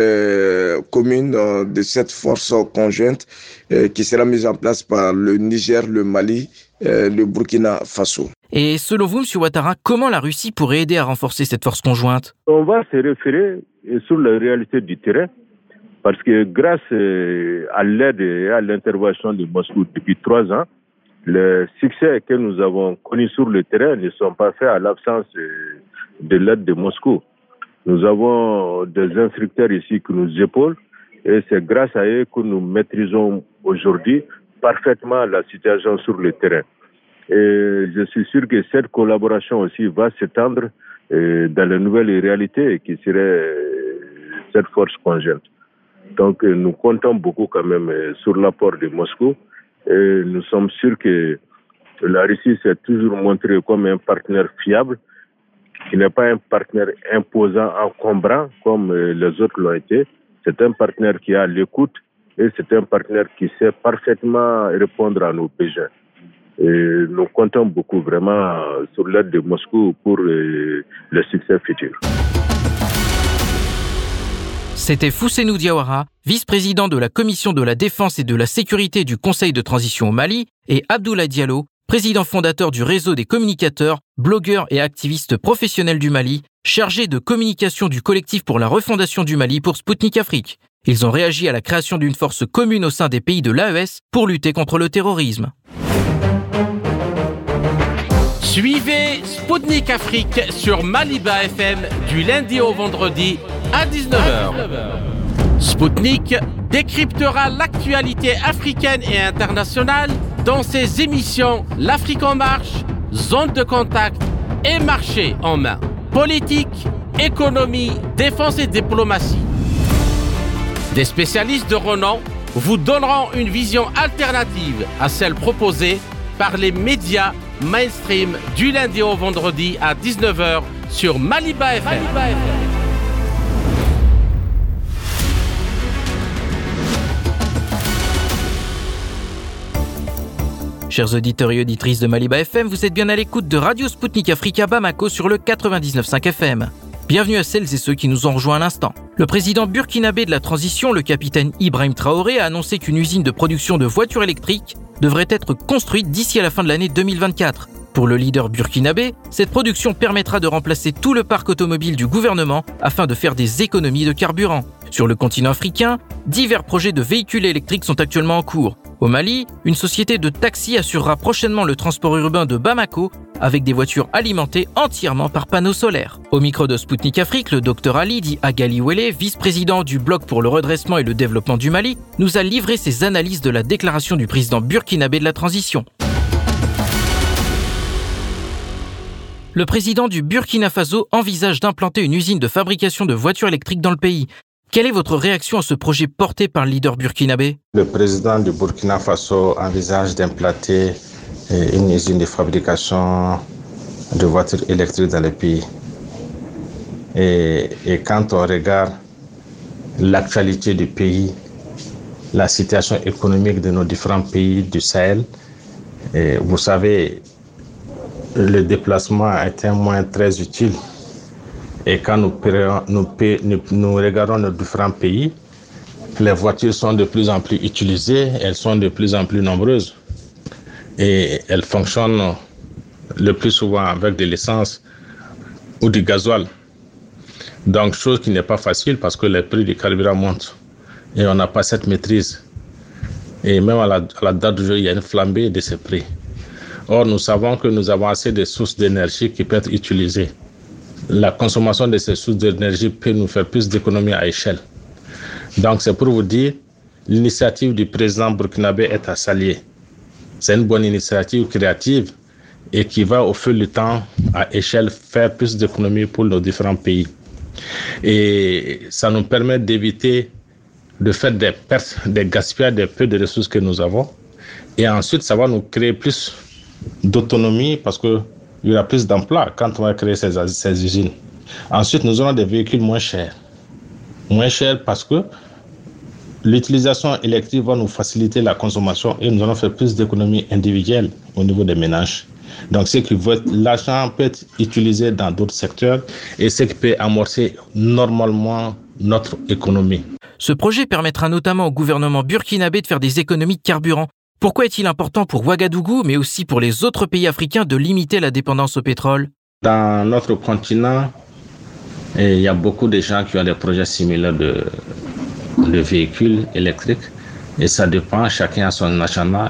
euh, communes euh, de cette force conjointe euh, qui sera mise en place par le Niger, le Mali, euh, le Burkina Faso. Et selon vous, M. Ouattara, comment la Russie pourrait aider à renforcer cette force conjointe? On va se référer sur la réalité du terrain, parce que grâce à l'aide et à l'intervention de Moscou depuis trois ans, les succès que nous avons connus sur le terrain ne sont pas faits à l'absence de l'aide de Moscou. Nous avons des instructeurs ici qui nous épaulent et c'est grâce à eux que nous maîtrisons aujourd'hui parfaitement la situation sur le terrain. Et je suis sûr que cette collaboration aussi va s'étendre euh, dans les nouvelles réalités qui seraient cette force conjointe. Donc nous comptons beaucoup quand même sur l'apport de Moscou et nous sommes sûrs que la Russie s'est toujours montrée comme un partenaire fiable, qui n'est pas un partenaire imposant, encombrant comme les autres l'ont été. C'est un partenaire qui a l'écoute et c'est un partenaire qui sait parfaitement répondre à nos besoins. Et nous comptons beaucoup vraiment sur l'aide de Moscou pour le succès futur. C'était Fousseynou Diawara, vice-président de la Commission de la Défense et de la Sécurité du Conseil de transition au Mali, et Abdoulaye Diallo, président fondateur du réseau des communicateurs, blogueurs et activistes professionnels du Mali, chargé de communication du collectif pour la refondation du Mali pour Spoutnik Afrique. Ils ont réagi à la création d'une force commune au sein des pays de l'A E S pour lutter contre le terrorisme. Suivez Spoutnik Afrique sur Maliba F M du lundi au vendredi à dix-neuf heures. Spoutnik décryptera l'actualité africaine et internationale dans ses émissions L'Afrique en marche, Zone de contact et Marché en main. Politique, économie, défense et diplomatie. Des spécialistes de renom vous donneront une vision alternative à celle proposée par les médias mainstream du lundi au vendredi à dix-neuf heures sur Maliba F M. Maliba F M. Chers auditeurs et auditrices de Maliba F M, vous êtes bien à l'écoute de Radio Spoutnik Afrique à Bamako sur le quatre-vingt-dix-neuf virgule cinq F M. Bienvenue à celles et ceux qui nous ont rejoints à l'instant. Le président burkinabé de la transition, le capitaine Ibrahim Traoré, a annoncé qu'une usine de production de voitures électriques devrait être construite d'ici à la fin de l'année deux mille vingt-quatre. Pour le leader burkinabé, cette production permettra de remplacer tout le parc automobile du gouvernement afin de faire des économies de carburant. Sur le continent africain, divers projets de véhicules électriques sont actuellement en cours. Au Mali, une société de taxi assurera prochainement le transport urbain de Bamako avec des voitures alimentées entièrement par panneaux solaires. Au micro de Spoutnik Afrique, le docteur Ali dit Agali Wele, vice-président du Bloc pour le redressement et le développement du Mali, nous a livré ses analyses de la déclaration du président burkinabé de la transition. Le président du Burkina Faso envisage d'implanter une usine de fabrication de voitures électriques dans le pays. Quelle est votre réaction à ce projet porté par le leader burkinabé ? Le président du Burkina Faso envisage d'implanter une usine de fabrication de voitures électriques dans le pays. Et, et quand on regarde l'actualité du pays, la situation économique de nos différents pays du Sahel, et vous savez, le déplacement est un moyen très utile. Et quand nous, nous, nous, nous regardons nos différents pays, les voitures sont de plus en plus utilisées, elles sont de plus en plus nombreuses. Et elles fonctionnent le plus souvent avec de l'essence ou du gasoil. Donc, chose qui n'est pas facile parce que les prix du carburant montent. Et on n'a pas cette maîtrise. Et même à la, à la date d'aujourd'hui, il y a une flambée de ces prix. Or, nous savons que nous avons assez de sources d'énergie qui peuvent être utilisées. La consommation de ces sources d'énergie peut nous faire plus d'économies à échelle. Donc, c'est pour vous dire, l'initiative du président burkinabé est à saluer. C'est une bonne initiative créative et qui va, au fil du temps, à échelle, faire plus d'économies pour nos différents pays. Et ça nous permet d'éviter de faire des pertes, des gaspillages, des peu de ressources que nous avons. Et ensuite, ça va nous créer plus d'autonomie parce que il y aura plus d'emplois quand on va créer ces, ces usines. Ensuite, nous aurons des véhicules moins chers. Moins chers parce que l'utilisation électrique va nous faciliter la consommation et nous allons faire plus d'économies individuelles au niveau des ménages. Donc, ce qui veut être, l'argent peut être utilisé dans d'autres secteurs et ce qui peut amorcer normalement notre économie. Ce projet permettra notamment au gouvernement burkinabé de faire des économies de carburant. Pourquoi est-il important pour Ouagadougou, mais aussi pour les autres pays africains, de limiter la dépendance au pétrole ? Dans notre continent, il y a beaucoup de gens qui ont des projets similaires de, de véhicules électriques. Et ça dépend, chacun a son agenda.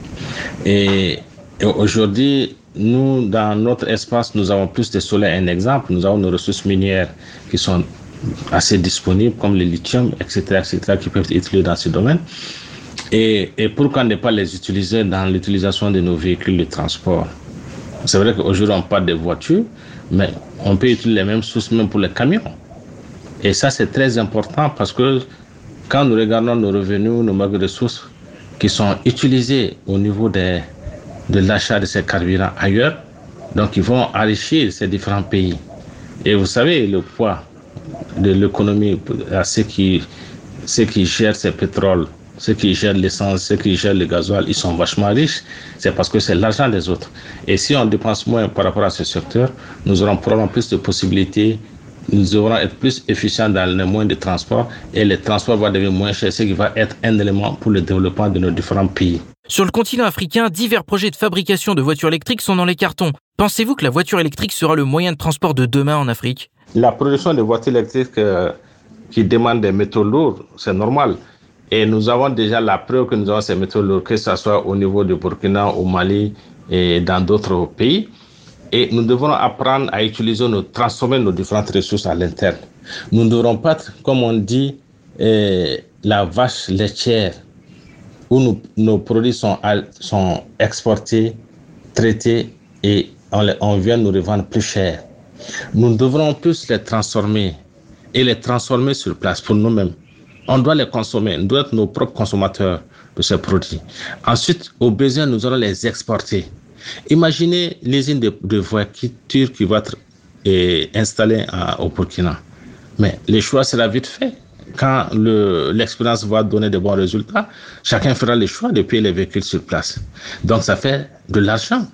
Et, et aujourd'hui, nous, dans notre espace, nous avons plus de soleil. Un exemple, nous avons nos ressources minières qui sont assez disponibles, comme le lithium, et cetera, et cetera, qui peuvent être utilisées dans ce domaine. Et, et pourquoi ne pas les utiliser dans l'utilisation de nos véhicules de transport ? C'est vrai qu'aujourd'hui, on parle de voitures, mais on peut utiliser les mêmes sources même pour les camions. Et ça, c'est très important parce que Quand nous regardons nos revenus, nos manques de ressources qui sont utilisés au niveau des, de l'achat de ces carburants ailleurs, donc ils vont enrichir ces différents pays. Et vous savez, le poids de l'économie, ceux qui, ceux qui gèrent ces pétroles, ceux qui gèrent l'essence, ceux qui gèrent le gasoil, ils sont vachement riches. C'est parce que c'est l'argent des autres. Et si on dépense moins par rapport à ce secteur, nous aurons probablement plus de possibilités, nous devrons être plus efficients dans les moyens de transport et les transports vont devenir moins chers, ce qui va être un élément pour le développement de nos différents pays. Sur le continent africain, divers projets de fabrication de voitures électriques sont dans les cartons. Pensez-vous que la voiture électrique sera le moyen de transport de demain en Afrique ? La production de voitures électriques euh, qui demandent des métaux lourds, c'est normal. Et nous avons déjà la preuve que nous avons ces métaux lourds, que ce soit au niveau du Burkina, au Mali et dans d'autres pays. Et nous devons apprendre à utiliser, nos, transformer nos différentes ressources à l'interne. Nous ne devrons pas être, comme on dit, euh, la vache laitière, où nous, nos produits sont, sont exportés, traités et on, on vient nous revendre plus cher. Nous devrons plus les transformer et les transformer sur place pour nous-mêmes. On doit les consommer, nous devons être nos propres consommateurs de ces produits. Ensuite, au besoin, nous allons les exporter. Imaginez l'usine de, de voiture qui va être eh, installée à, au Burkina. Mais le choix sera vite fait. Quand le, l'expérience va donner de bons résultats, chacun fera le choix de payer les véhicules sur place. Donc ça fait de l'argent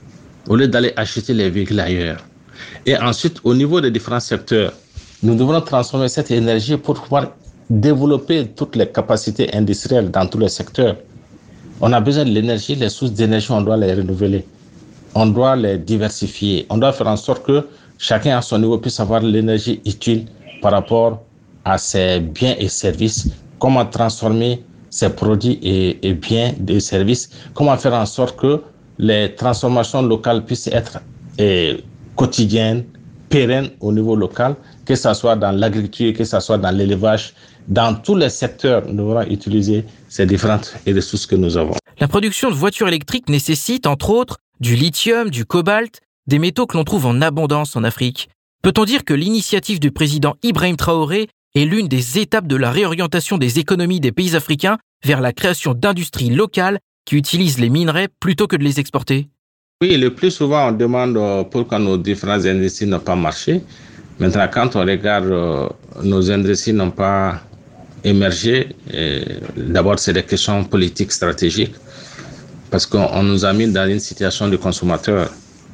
au lieu d'aller acheter les véhicules ailleurs. Et ensuite, au niveau des différents secteurs, nous devrons transformer cette énergie pour pouvoir développer toutes les capacités industrielles dans tous les secteurs. On a besoin de l'énergie, les sources d'énergie, on doit les renouveler. On doit les diversifier. On doit faire en sorte que chacun à son niveau puisse avoir l'énergie utile par rapport à ses biens et services. Comment transformer ces produits et, et biens et services. Comment faire en sorte que les transformations locales puissent être eh, quotidiennes, pérennes au niveau local, que ce soit dans l'agriculture, que ce soit dans l'élevage. Dans tous les secteurs, nous devrons utiliser ces différentes ressources que nous avons. La production de voitures électriques nécessite, entre autres, du lithium, du cobalt, des métaux que l'on trouve en abondance en Afrique. Peut-on dire que l'initiative du président Ibrahim Traoré est l'une des étapes de la réorientation des économies des pays africains vers la création d'industries locales qui utilisent les minerais plutôt que de les exporter ? Oui, le plus souvent, on demande pourquoi nos différentes industries n'ont pas marché. Maintenant, quand on regarde, euh, nos industries n'ont pas émergé. Et d'abord, c'est des questions politiques stratégiques parce qu'on on nous a mis dans une situation de consommateur.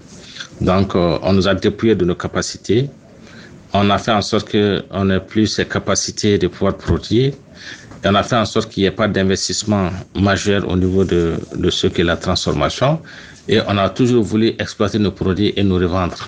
Donc, euh, on nous a dépouillé de nos capacités. On a fait en sorte qu'on n'ait plus ces capacités de pouvoir produire. Et on a fait en sorte qu'il n'y ait pas d'investissement majeur au niveau de, de ce qu'est la transformation. Et on a toujours voulu exploiter nos produits et nous revendre.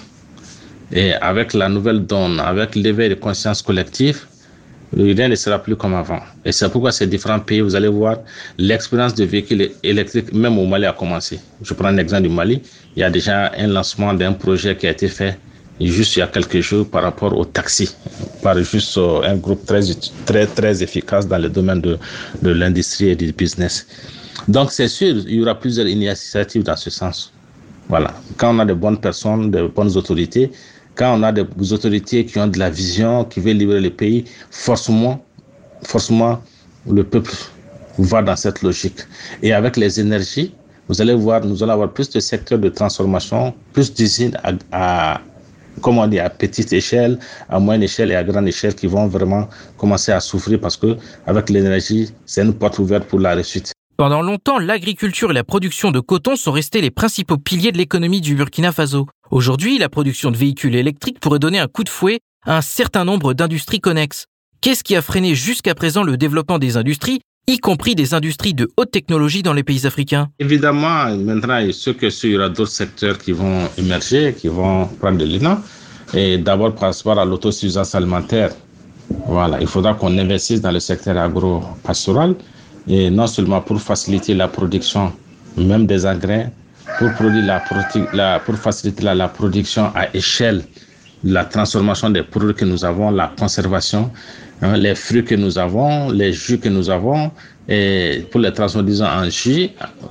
Et avec la nouvelle donne, avec l'éveil de conscience collective, rien ne sera plus comme avant. Et c'est pourquoi ces différents pays, vous allez voir, l'expérience de véhicules électriques, même au Mali, a commencé. Je prends l'exemple du Mali. Il y a déjà un lancement d'un projet qui a été fait juste il y a quelques jours par rapport au taxi, par juste un groupe très, très, très efficace dans le domaine de, de l'industrie et du business. Donc, c'est sûr, il y aura plusieurs initiatives dans ce sens. Voilà. Quand on a de bonnes personnes, de bonnes autorités, quand on a des autorités qui ont de la vision, qui veulent libérer le pays, forcément, forcément, le peuple va dans cette logique. Et avec les énergies, vous allez voir, nous allons avoir plus de secteurs de transformation, plus d'usines à, à, comment dire, à petite échelle, à moyenne échelle et à grande échelle qui vont vraiment commencer à souffrir parce que avec l'énergie, c'est une porte ouverte pour la réussite. Pendant longtemps, l'agriculture et la production de coton sont restés les principaux piliers de l'économie du Burkina Faso. Aujourd'hui, la production de véhicules électriques pourrait donner un coup de fouet à un certain nombre d'industries connexes. Qu'est-ce qui a freiné jusqu'à présent le développement des industries, y compris des industries de haute technologie dans les pays africains ? Évidemment, maintenant, il y aura d'autres secteurs qui vont émerger, qui vont prendre de l'élan. Et d'abord, par rapport à l'autosuffisance alimentaire, voilà, il faudra qu'on investisse dans le secteur agro-pastoral. Et non seulement pour faciliter la production, même des engrais, pour, produire la, la, pour faciliter la, la production à échelle, la transformation des produits que nous avons, la conservation, hein, les fruits que nous avons, les jus que nous avons, et pour les transformer disons, en jus,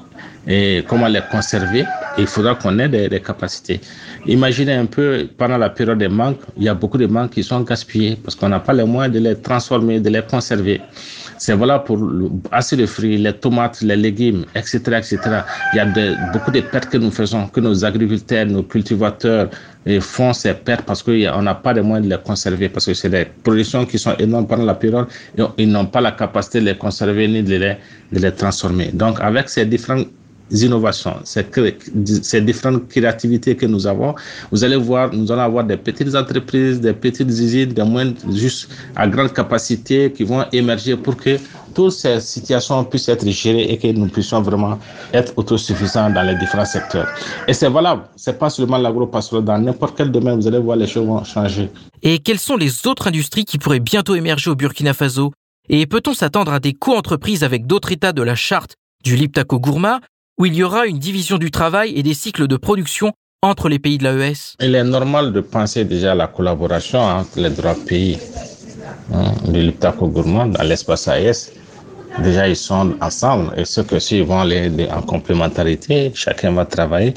et comment les conserver, il faudra qu'on ait des, des capacités. Imaginez un peu, pendant la période des manques, il y a beaucoup de manques qui sont gaspillés parce qu'on n'a pas les moyens de les transformer, de les conserver. C'est valable pour le, assez de fruits, les tomates, les légumes, et cetera, et cetera. Il y a de, beaucoup de pertes que nous faisons, que nos agriculteurs, nos cultivateurs font ces pertes parce qu'on n'a pas de moyens de les conserver, parce que c'est des productions qui sont énormes pendant la période et ils n'ont pas la capacité de les conserver ni de les, de les transformer. Donc, avec ces différentes innovations, ces, ces différentes créativités que nous avons, vous allez voir, nous allons avoir des petites entreprises, des petites usines, des moyens juste à grande capacité qui vont émerger pour que toutes ces situations puissent être gérées et que nous puissions vraiment être autosuffisants dans les différents secteurs. Et c'est valable, c'est pas seulement l'agro-pastoral, dans n'importe quel domaine, vous allez voir les choses vont changer. Et quelles sont les autres industries qui pourraient bientôt émerger au Burkina Faso? Et peut-on s'attendre à des co-entreprises avec d'autres États de la charte du Liptako-Gourma, où il y aura une division du travail et des cycles de production entre les pays de l'A E S? Il est normal de penser déjà à la collaboration entre les trois pays hein, du Liptako-Gourma dans l'espace A E S. Déjà, ils sont ensemble et ceux que s'ils vont aller en complémentarité, chacun va travailler.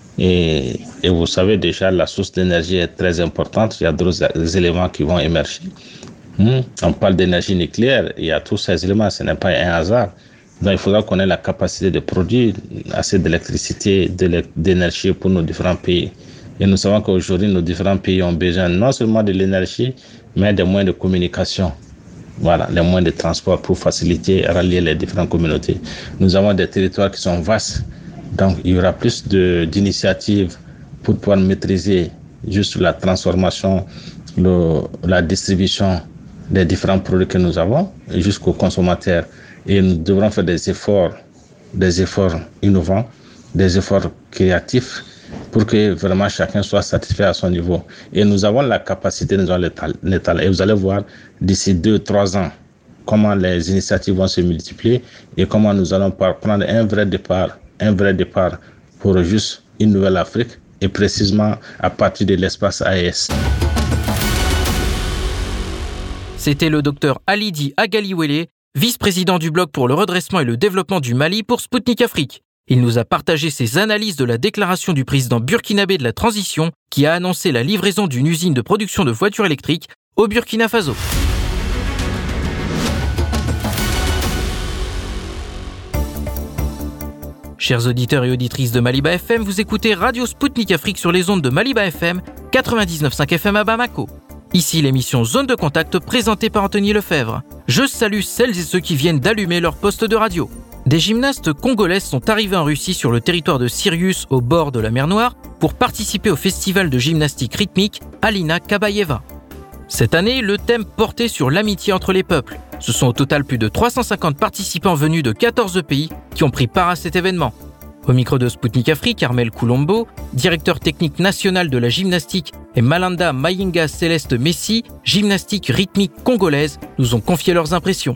Et, et vous savez déjà, la source d'énergie est très importante. Il y a d'autres éléments qui vont émerger. Hmm. On parle d'énergie nucléaire. Il y a tous ces éléments. Ce n'est pas un hasard. Donc, il faudra qu'on ait la capacité de produire assez d'électricité, d'énergie pour nos différents pays. Et nous savons qu'aujourd'hui, nos différents pays ont besoin non seulement de l'énergie, mais des moyens de communication. Voilà, les moyens de transport pour faciliter et rallier les différentes communautés. Nous avons des territoires qui sont vastes. Donc, il y aura plus de, d'initiatives pour pouvoir maîtriser juste la transformation, le, la distribution des différents produits que nous avons jusqu'aux consommateurs. Et nous devrons faire des efforts, des efforts innovants, des efforts créatifs pour que vraiment chacun soit satisfait à son niveau. Et nous avons la capacité, nous avons l'étal. Et vous allez voir d'ici deux, trois ans comment les initiatives vont se multiplier et comment nous allons prendre un vrai départ, un vrai départ pour juste une nouvelle Afrique et précisément à partir de l'espace A E S. C'était le docteur Alidi Agaliwele, vice-président du Bloc pour le redressement et le développement du Mali pour Spoutnik Afrique. Il nous a partagé ses analyses de la déclaration du président burkinabé de la transition qui a annoncé la livraison d'une usine de production de voitures électriques au Burkina Faso. Chers auditeurs et auditrices de Maliba F M, vous écoutez Radio Spoutnik Afrique sur les ondes de Maliba F M, quatre-vingt-dix-neuf virgule cinq F M à Bamako. Ici l'émission Zone de Contact présentée par Anthony Lefebvre. Je salue celles et ceux qui viennent d'allumer leur poste de radio. Des gymnastes congolaises sont arrivés en Russie sur le territoire de Sirius au bord de la mer Noire pour participer au festival de gymnastique rythmique Alina Kabayeva. Cette année, le thème portait sur l'amitié entre les peuples. Ce sont au total plus de trois cent cinquante participants venus de quatorze pays qui ont pris part à cet événement. Au micro de Spoutnik Afrique, Armel Koulombo, directeur technique national de la gymnastique, et Malanda Mayinga Céleste Messi, gymnastique rythmique congolaise, nous ont confié leurs impressions.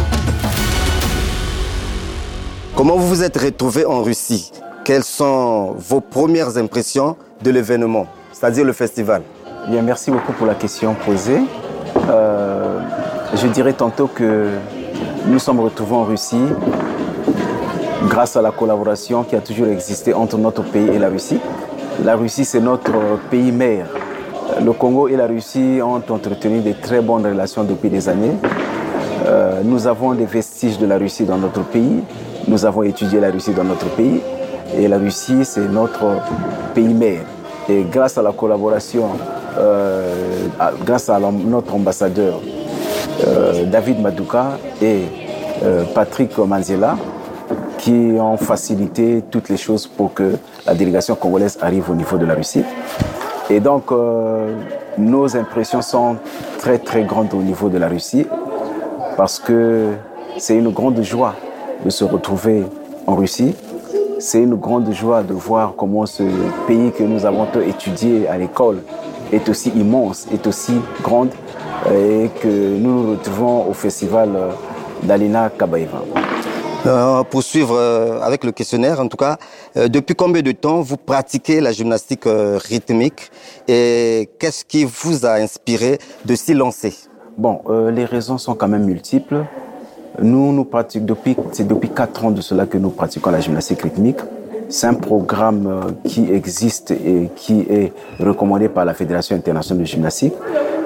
Comment vous vous êtes retrouvé en Russie? Quelles sont vos premières impressions de l'événement, c'est-à-dire le festival? Bien, merci beaucoup pour la question posée. Euh, je dirais tantôt que nous sommes retrouvés en Russie grâce à la collaboration qui a toujours existé entre notre pays et la Russie. La Russie, c'est notre pays mère. Le Congo et la Russie ont entretenu de très bonnes relations depuis des années. Euh, nous avons des vestiges de la Russie dans notre pays. Nous avons étudié la Russie dans notre pays. Et la Russie, c'est notre pays mère. Et grâce à la collaboration, euh, à, grâce à la, notre ambassadeur euh, David Maduka et euh, Patrick Manzela, qui ont facilité toutes les choses pour que la délégation congolaise arrive au niveau de la Russie. Et donc, euh, nos impressions sont très très grandes au niveau de la Russie parce que c'est une grande joie de se retrouver en Russie. C'est une grande joie de voir comment ce pays que nous avons étudié à l'école est aussi immense, est aussi grande et que nous nous retrouvons au festival d'Alina Kabayeva. Euh, pour suivre euh, avec le questionnaire, en tout cas, euh, depuis combien de temps vous pratiquez la gymnastique euh, rythmique et qu'est-ce qui vous a inspiré de s'y lancer? Bon, euh, les raisons sont quand même multiples. Nous, nous pratiquons depuis, c'est depuis quatre ans de cela que nous pratiquons la gymnastique rythmique. C'est un programme euh, qui existe et qui est recommandé par la Fédération internationale de gymnastique.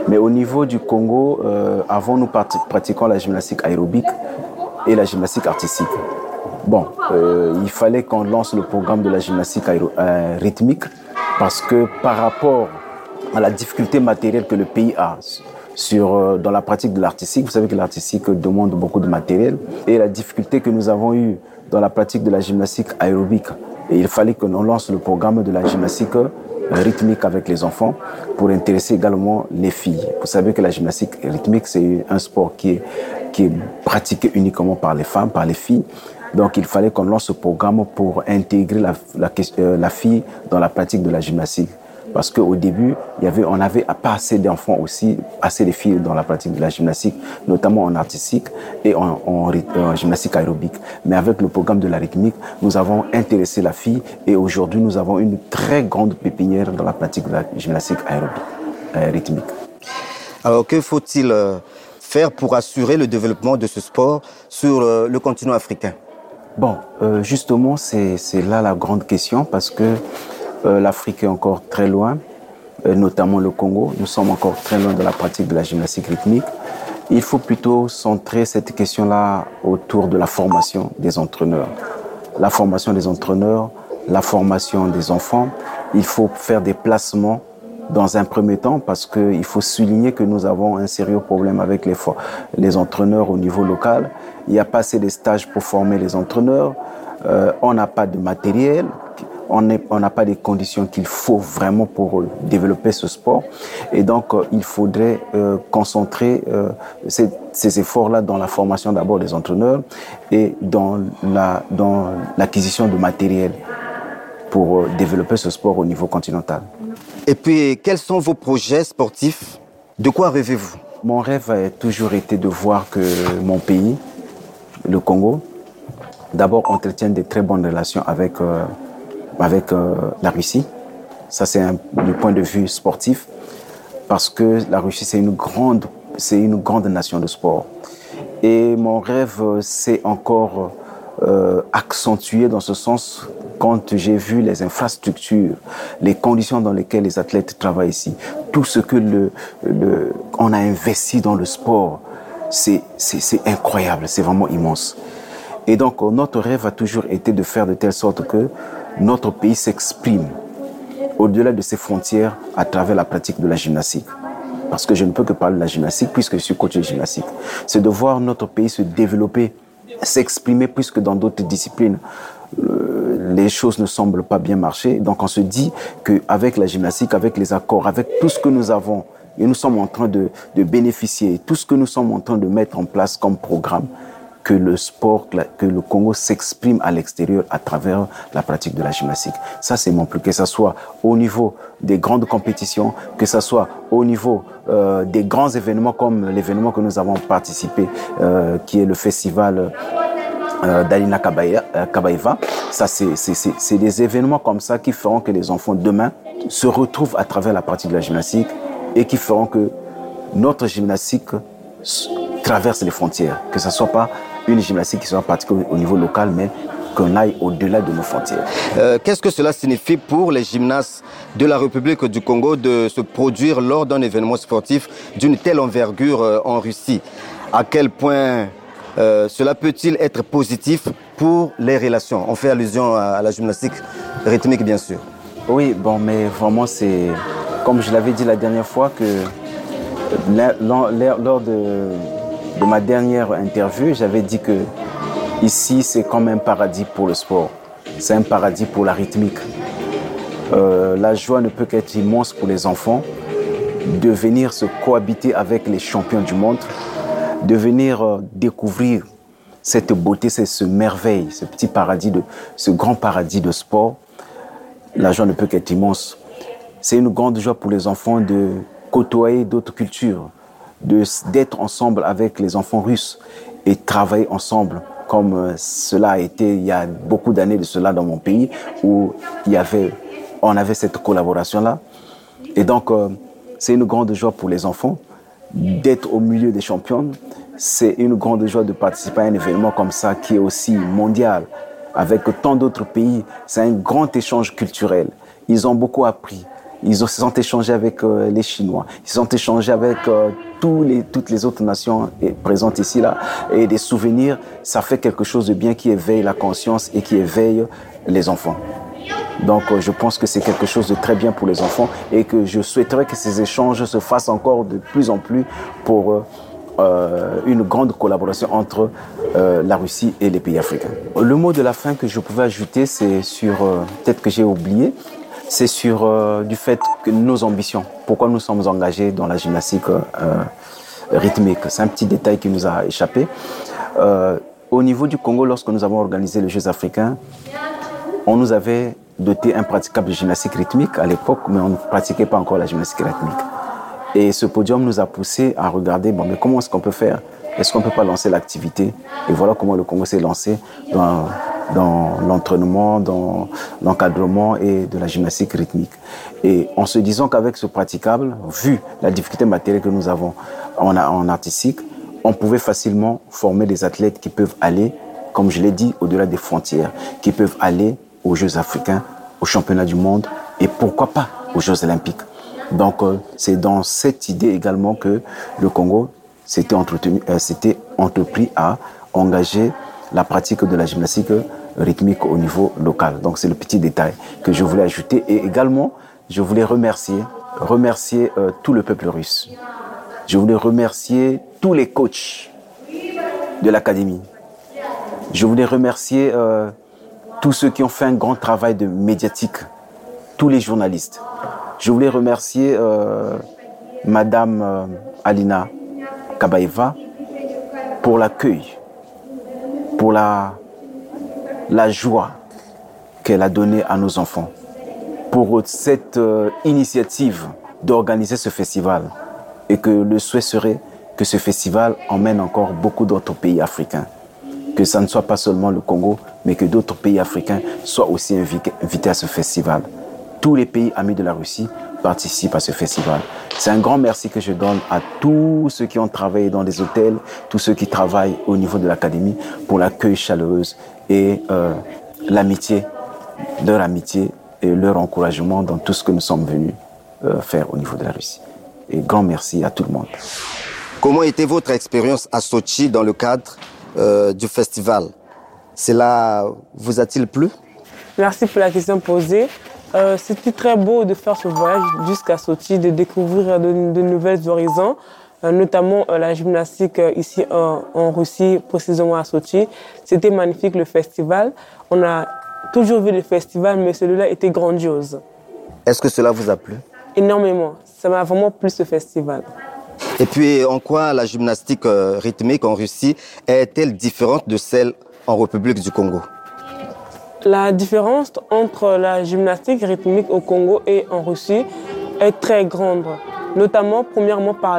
Mais au niveau du Congo, euh, avant nous pratiquions la gymnastique aérobique et la gymnastique artistique. Bon, euh, il fallait qu'on lance le programme de la gymnastique aéro- euh, rythmique parce que par rapport à la difficulté matérielle que le pays a sur, euh, dans la pratique de l'artistique, vous savez que l'artistique demande beaucoup de matériel, et la difficulté que nous avons eue dans la pratique de la gymnastique aérobique. Et il fallait que l'on lance le programme de la gymnastique rythmique avec les enfants pour intéresser également les filles. Vous savez que la gymnastique rythmique, c'est un sport qui est, qui est pratiqué uniquement par les femmes, par les filles. Donc il fallait qu'on lance ce programme pour intégrer la, la, euh, la fille dans la pratique de la gymnastique. Parce qu'au début, il y avait, on n'avait pas assez d'enfants aussi, assez de filles dans la pratique de la gymnastique, notamment en artistique et en, en, en gymnastique aérobique. Mais avec le programme de la rythmique, nous avons intéressé la fille et aujourd'hui, nous avons une très grande pépinière dans la pratique de la gymnastique aérobique, euh, rythmique. Alors, que faut-il faire pour assurer le développement de ce sport sur le continent africain? Bon, euh, justement, c'est, c'est là la grande question parce que Euh, l'Afrique est encore très loin, euh, notamment le Congo. Nous sommes encore très loin de la pratique de la gymnastique rythmique. Il faut plutôt centrer cette question-là autour de la formation des entraîneurs. La formation des entraîneurs, la formation des enfants. Il faut faire des placements dans un premier temps parce qu'il faut souligner que nous avons un sérieux problème avec les, les entraîneurs au niveau local. Il n'y a pas assez de stages pour former les entraîneurs. Euh, on n'a pas de matériel. On n'a pas les conditions qu'il faut vraiment pour développer ce sport. Et donc, euh, il faudrait euh, concentrer euh, ces, ces efforts-là dans la formation d'abord des entraîneurs et dans, la, dans l'acquisition de matériel pour euh, développer ce sport au niveau continental. Et puis, quels sont vos projets sportifs? De quoi rêvez-vous? Mon rêve a toujours été de voir que mon pays, le Congo, d'abord entretienne de très bonnes relations avec... Euh, avec euh, la Russie. Ça, c'est un, du point de vue sportif, parce que la Russie, c'est une grande, c'est une grande nation de sport. Et mon rêve s'est encore euh, accentué dans ce sens quand j'ai vu les infrastructures, les conditions dans lesquelles les athlètes travaillent ici, tout ce que le, le, on a investi dans le sport, c'est, c'est, c'est incroyable, c'est vraiment immense. Et donc, notre rêve a toujours été de faire de telle sorte que notre pays s'exprime au-delà de ses frontières à travers la pratique de la gymnastique. Parce que je ne peux que parler de la gymnastique puisque je suis coach de gymnastique. C'est de voir notre pays se développer, s'exprimer, puisque dans d'autres disciplines, euh, les choses ne semblent pas bien marcher. Donc on se dit qu'avec la gymnastique, avec les accords, avec tout ce que nous avons, et nous sommes en train de, de bénéficier, tout ce que nous sommes en train de mettre en place comme programme, que le sport, que le Congo s'exprime à l'extérieur à travers la pratique de la gymnastique. Ça, c'est mon plus, que ce soit au niveau des grandes compétitions, que ce soit au niveau euh, des grands événements comme l'événement que nous avons participé, euh, qui est le festival euh, d'Alina Kabaeva. Ça, c'est, c'est, c'est, c'est des événements comme ça qui feront que les enfants demain se retrouvent à travers la pratique de la gymnastique et qui feront que notre gymnastique traverse les frontières, que ce ne soit pas une gymnastique qui soit pratiquée au niveau local, mais qu'on aille au-delà de nos frontières. Euh, qu'est-ce que cela signifie pour les gymnastes de la République du Congo de se produire lors d'un événement sportif d'une telle envergure euh, en Russie? À quel point euh, cela peut-il être positif pour les relations? On fait allusion à, à la gymnastique rythmique, bien sûr. Oui, bon, mais vraiment, c'est comme je l'avais dit la dernière fois, que lors de... de ma dernière interview, j'avais dit que ici, c'est comme un paradis pour le sport. C'est un paradis pour la rythmique. Euh, la joie ne peut qu'être immense pour les enfants de venir se cohabiter avec les champions du monde, de venir euh, découvrir cette beauté, ce merveille, ce petit paradis, de, ce grand paradis de sport. La joie ne peut qu'être immense. C'est une grande joie pour les enfants de côtoyer d'autres cultures, de, d'être ensemble avec les enfants russes et travailler ensemble, comme euh, cela a été il y a beaucoup d'années de cela dans mon pays, où il y avait, on avait cette collaboration-là. Et donc, euh, c'est une grande joie pour les enfants d'être au milieu des champions. C'est une grande joie de participer à un événement comme ça qui est aussi mondial, avec tant d'autres pays. C'est un grand échange culturel. Ils ont beaucoup appris. ils se sont échangés avec euh, les Chinois, ils se sont échangés avec euh, tous les, toutes les autres nations présentes ici, là. Et des souvenirs, ça fait quelque chose de bien qui éveille la conscience et qui éveille les enfants. Donc euh, je pense que c'est quelque chose de très bien pour les enfants et que je souhaiterais que ces échanges se fassent encore de plus en plus pour euh, euh, une grande collaboration entre euh, la Russie et les pays africains. Le mot de la fin que je pouvais ajouter, c'est sur, euh, peut-être que j'ai oublié, c'est sur euh, du fait que nos ambitions, pourquoi nous sommes engagés dans la gymnastique euh, rythmique. C'est un petit détail qui nous a échappé. Euh, au niveau du Congo, lorsque nous avons organisé les Jeux africains, on nous avait doté un praticable de gymnastique rythmique à l'époque, mais on ne pratiquait pas encore la gymnastique rythmique. Et ce podium nous a poussé à regarder, bon, mais comment est-ce qu'on peut faire? Est-ce qu'on ne peut pas lancer l'activité? Et voilà comment le Congo s'est lancé dans, dans l'entraînement, dans l'encadrement et de la gymnastique rythmique. Et en se disant qu'avec ce praticable, vu la difficulté matérielle que nous avons en, en artistique, on pouvait facilement former des athlètes qui peuvent aller, comme je l'ai dit, au-delà des frontières, qui peuvent aller aux Jeux africains, aux championnats du monde et pourquoi pas aux Jeux olympiques. Donc euh, c'est dans cette idée également que le Congo s'était entretenu, euh, s'était entrepris à engager la pratique de la gymnastique rythmique au niveau local. Donc c'est le petit détail que je voulais ajouter. Et également, je voulais remercier, remercier euh, tout le peuple russe. Je voulais remercier tous les coachs de l'académie. Je voulais remercier euh, tous ceux qui ont fait un grand travail de médiatique, tous les journalistes. Je voulais remercier euh, Madame euh, Alina Kabaeva pour l'accueil, pour la, la joie qu'elle a donnée à nos enfants, pour cette euh, initiative d'organiser ce festival et que le souhait serait que ce festival emmène encore beaucoup d'autres pays africains. Que ça ne soit pas seulement le Congo, mais que d'autres pays africains soient aussi invités à ce festival. Tous les pays amis de la Russie participent à ce festival. C'est un grand merci que je donne à tous ceux qui ont travaillé dans les hôtels, tous ceux qui travaillent au niveau de l'académie pour l'accueil chaleureux et euh, l'amitié, leur amitié et leur encouragement dans tout ce que nous sommes venus euh, faire au niveau de la Russie. Et grand merci à tout le monde. Comment était votre expérience à Sochi dans le cadre euh, du festival? Cela vous a-t-il plu? Merci pour la question posée. Euh, c'était très beau de faire ce voyage jusqu'à Sochi, de découvrir de, de nouveaux horizons, euh, notamment euh, la gymnastique euh, ici euh, en Russie, précisément à Sochi. C'était magnifique le festival. On a toujours vu le festival, mais celui-là était grandiose. Est-ce que cela vous a plu? Énormément. Ça m'a vraiment plu ce festival. Et puis, en quoi la gymnastique euh, rythmique en Russie est-elle différente de celle en République du Congo? La différence entre la gymnastique rythmique au Congo et en Russie est très grande, notamment premièrement par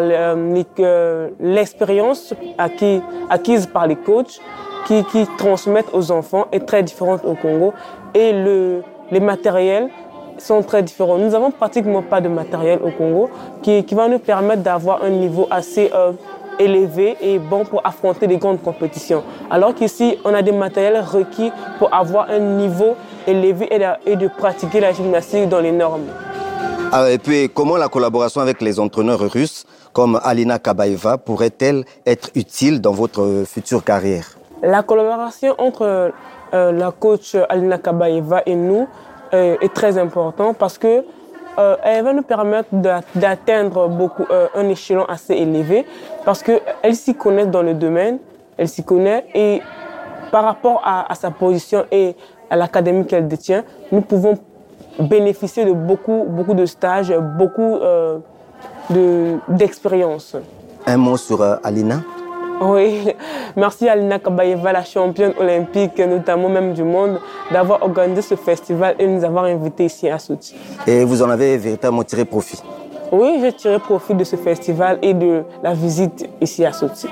l'expérience acquise, acquise par les coachs qui, qui transmettent aux enfants est très différente au Congo et le, les matériels sont très différents. Nous n'avons pratiquement pas de matériel au Congo qui, qui va nous permettre d'avoir un niveau assez euh, élevé et bon pour affronter les grandes compétitions. Alors qu'ici, on a des matériels requis pour avoir un niveau élevé et de, et de pratiquer la gymnastique dans les normes. Ah, et puis, comment la collaboration avec les entraîneurs russes comme Alina Kabaeva pourrait-elle être utile dans votre future carrière? La collaboration entre euh, la coach Alina Kabaeva et nous euh, est très importante parce que Euh, elle va nous permettre d'atteindre beaucoup euh, un échelon assez élevé parce qu'elle s'y connaît dans le domaine, elle s'y connaît et par rapport à, à sa position et à l'académie qu'elle détient, nous pouvons bénéficier de beaucoup, beaucoup de stages, beaucoup euh, d'expérience. Un mot sur euh, Alina? Oui, merci à Alina Kabaeva, la championne olympique, notamment même du monde, d'avoir organisé ce festival et nous avoir invités ici à Sochi. Et vous en avez véritablement tiré profit? Oui, j'ai tiré profit de ce festival et de la visite ici à Sochi.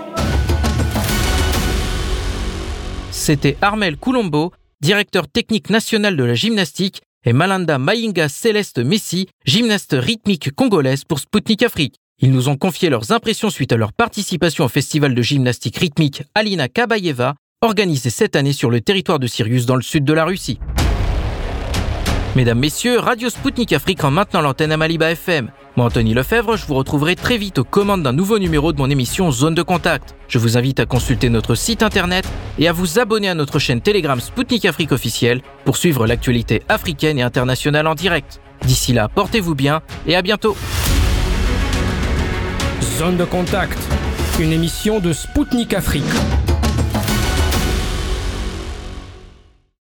C'était Armel Koulombo, directeur technique national de la gymnastique, et Malanda Mayinga Céleste Messi, gymnaste rythmique congolaise pour Spoutnik Afrique. Ils nous ont confié leurs impressions suite à leur participation au festival de gymnastique rythmique Alina Kabaeva, organisé cette année sur le territoire de Sirius dans le sud de la Russie. Mesdames, Messieurs, Radio Spoutnik Afrique rend maintenant l'antenne à Maliba F M. Moi, Anthony Lefebvre, je vous retrouverai très vite aux commandes d'un nouveau numéro de mon émission Zone de Contact. Je vous invite à consulter notre site internet et à vous abonner à notre chaîne Telegram Spoutnik Afrique officielle pour suivre l'actualité africaine et internationale en direct. D'ici là, portez-vous bien et à bientôt. Zone de Contact, une émission de Spoutnik Afrique.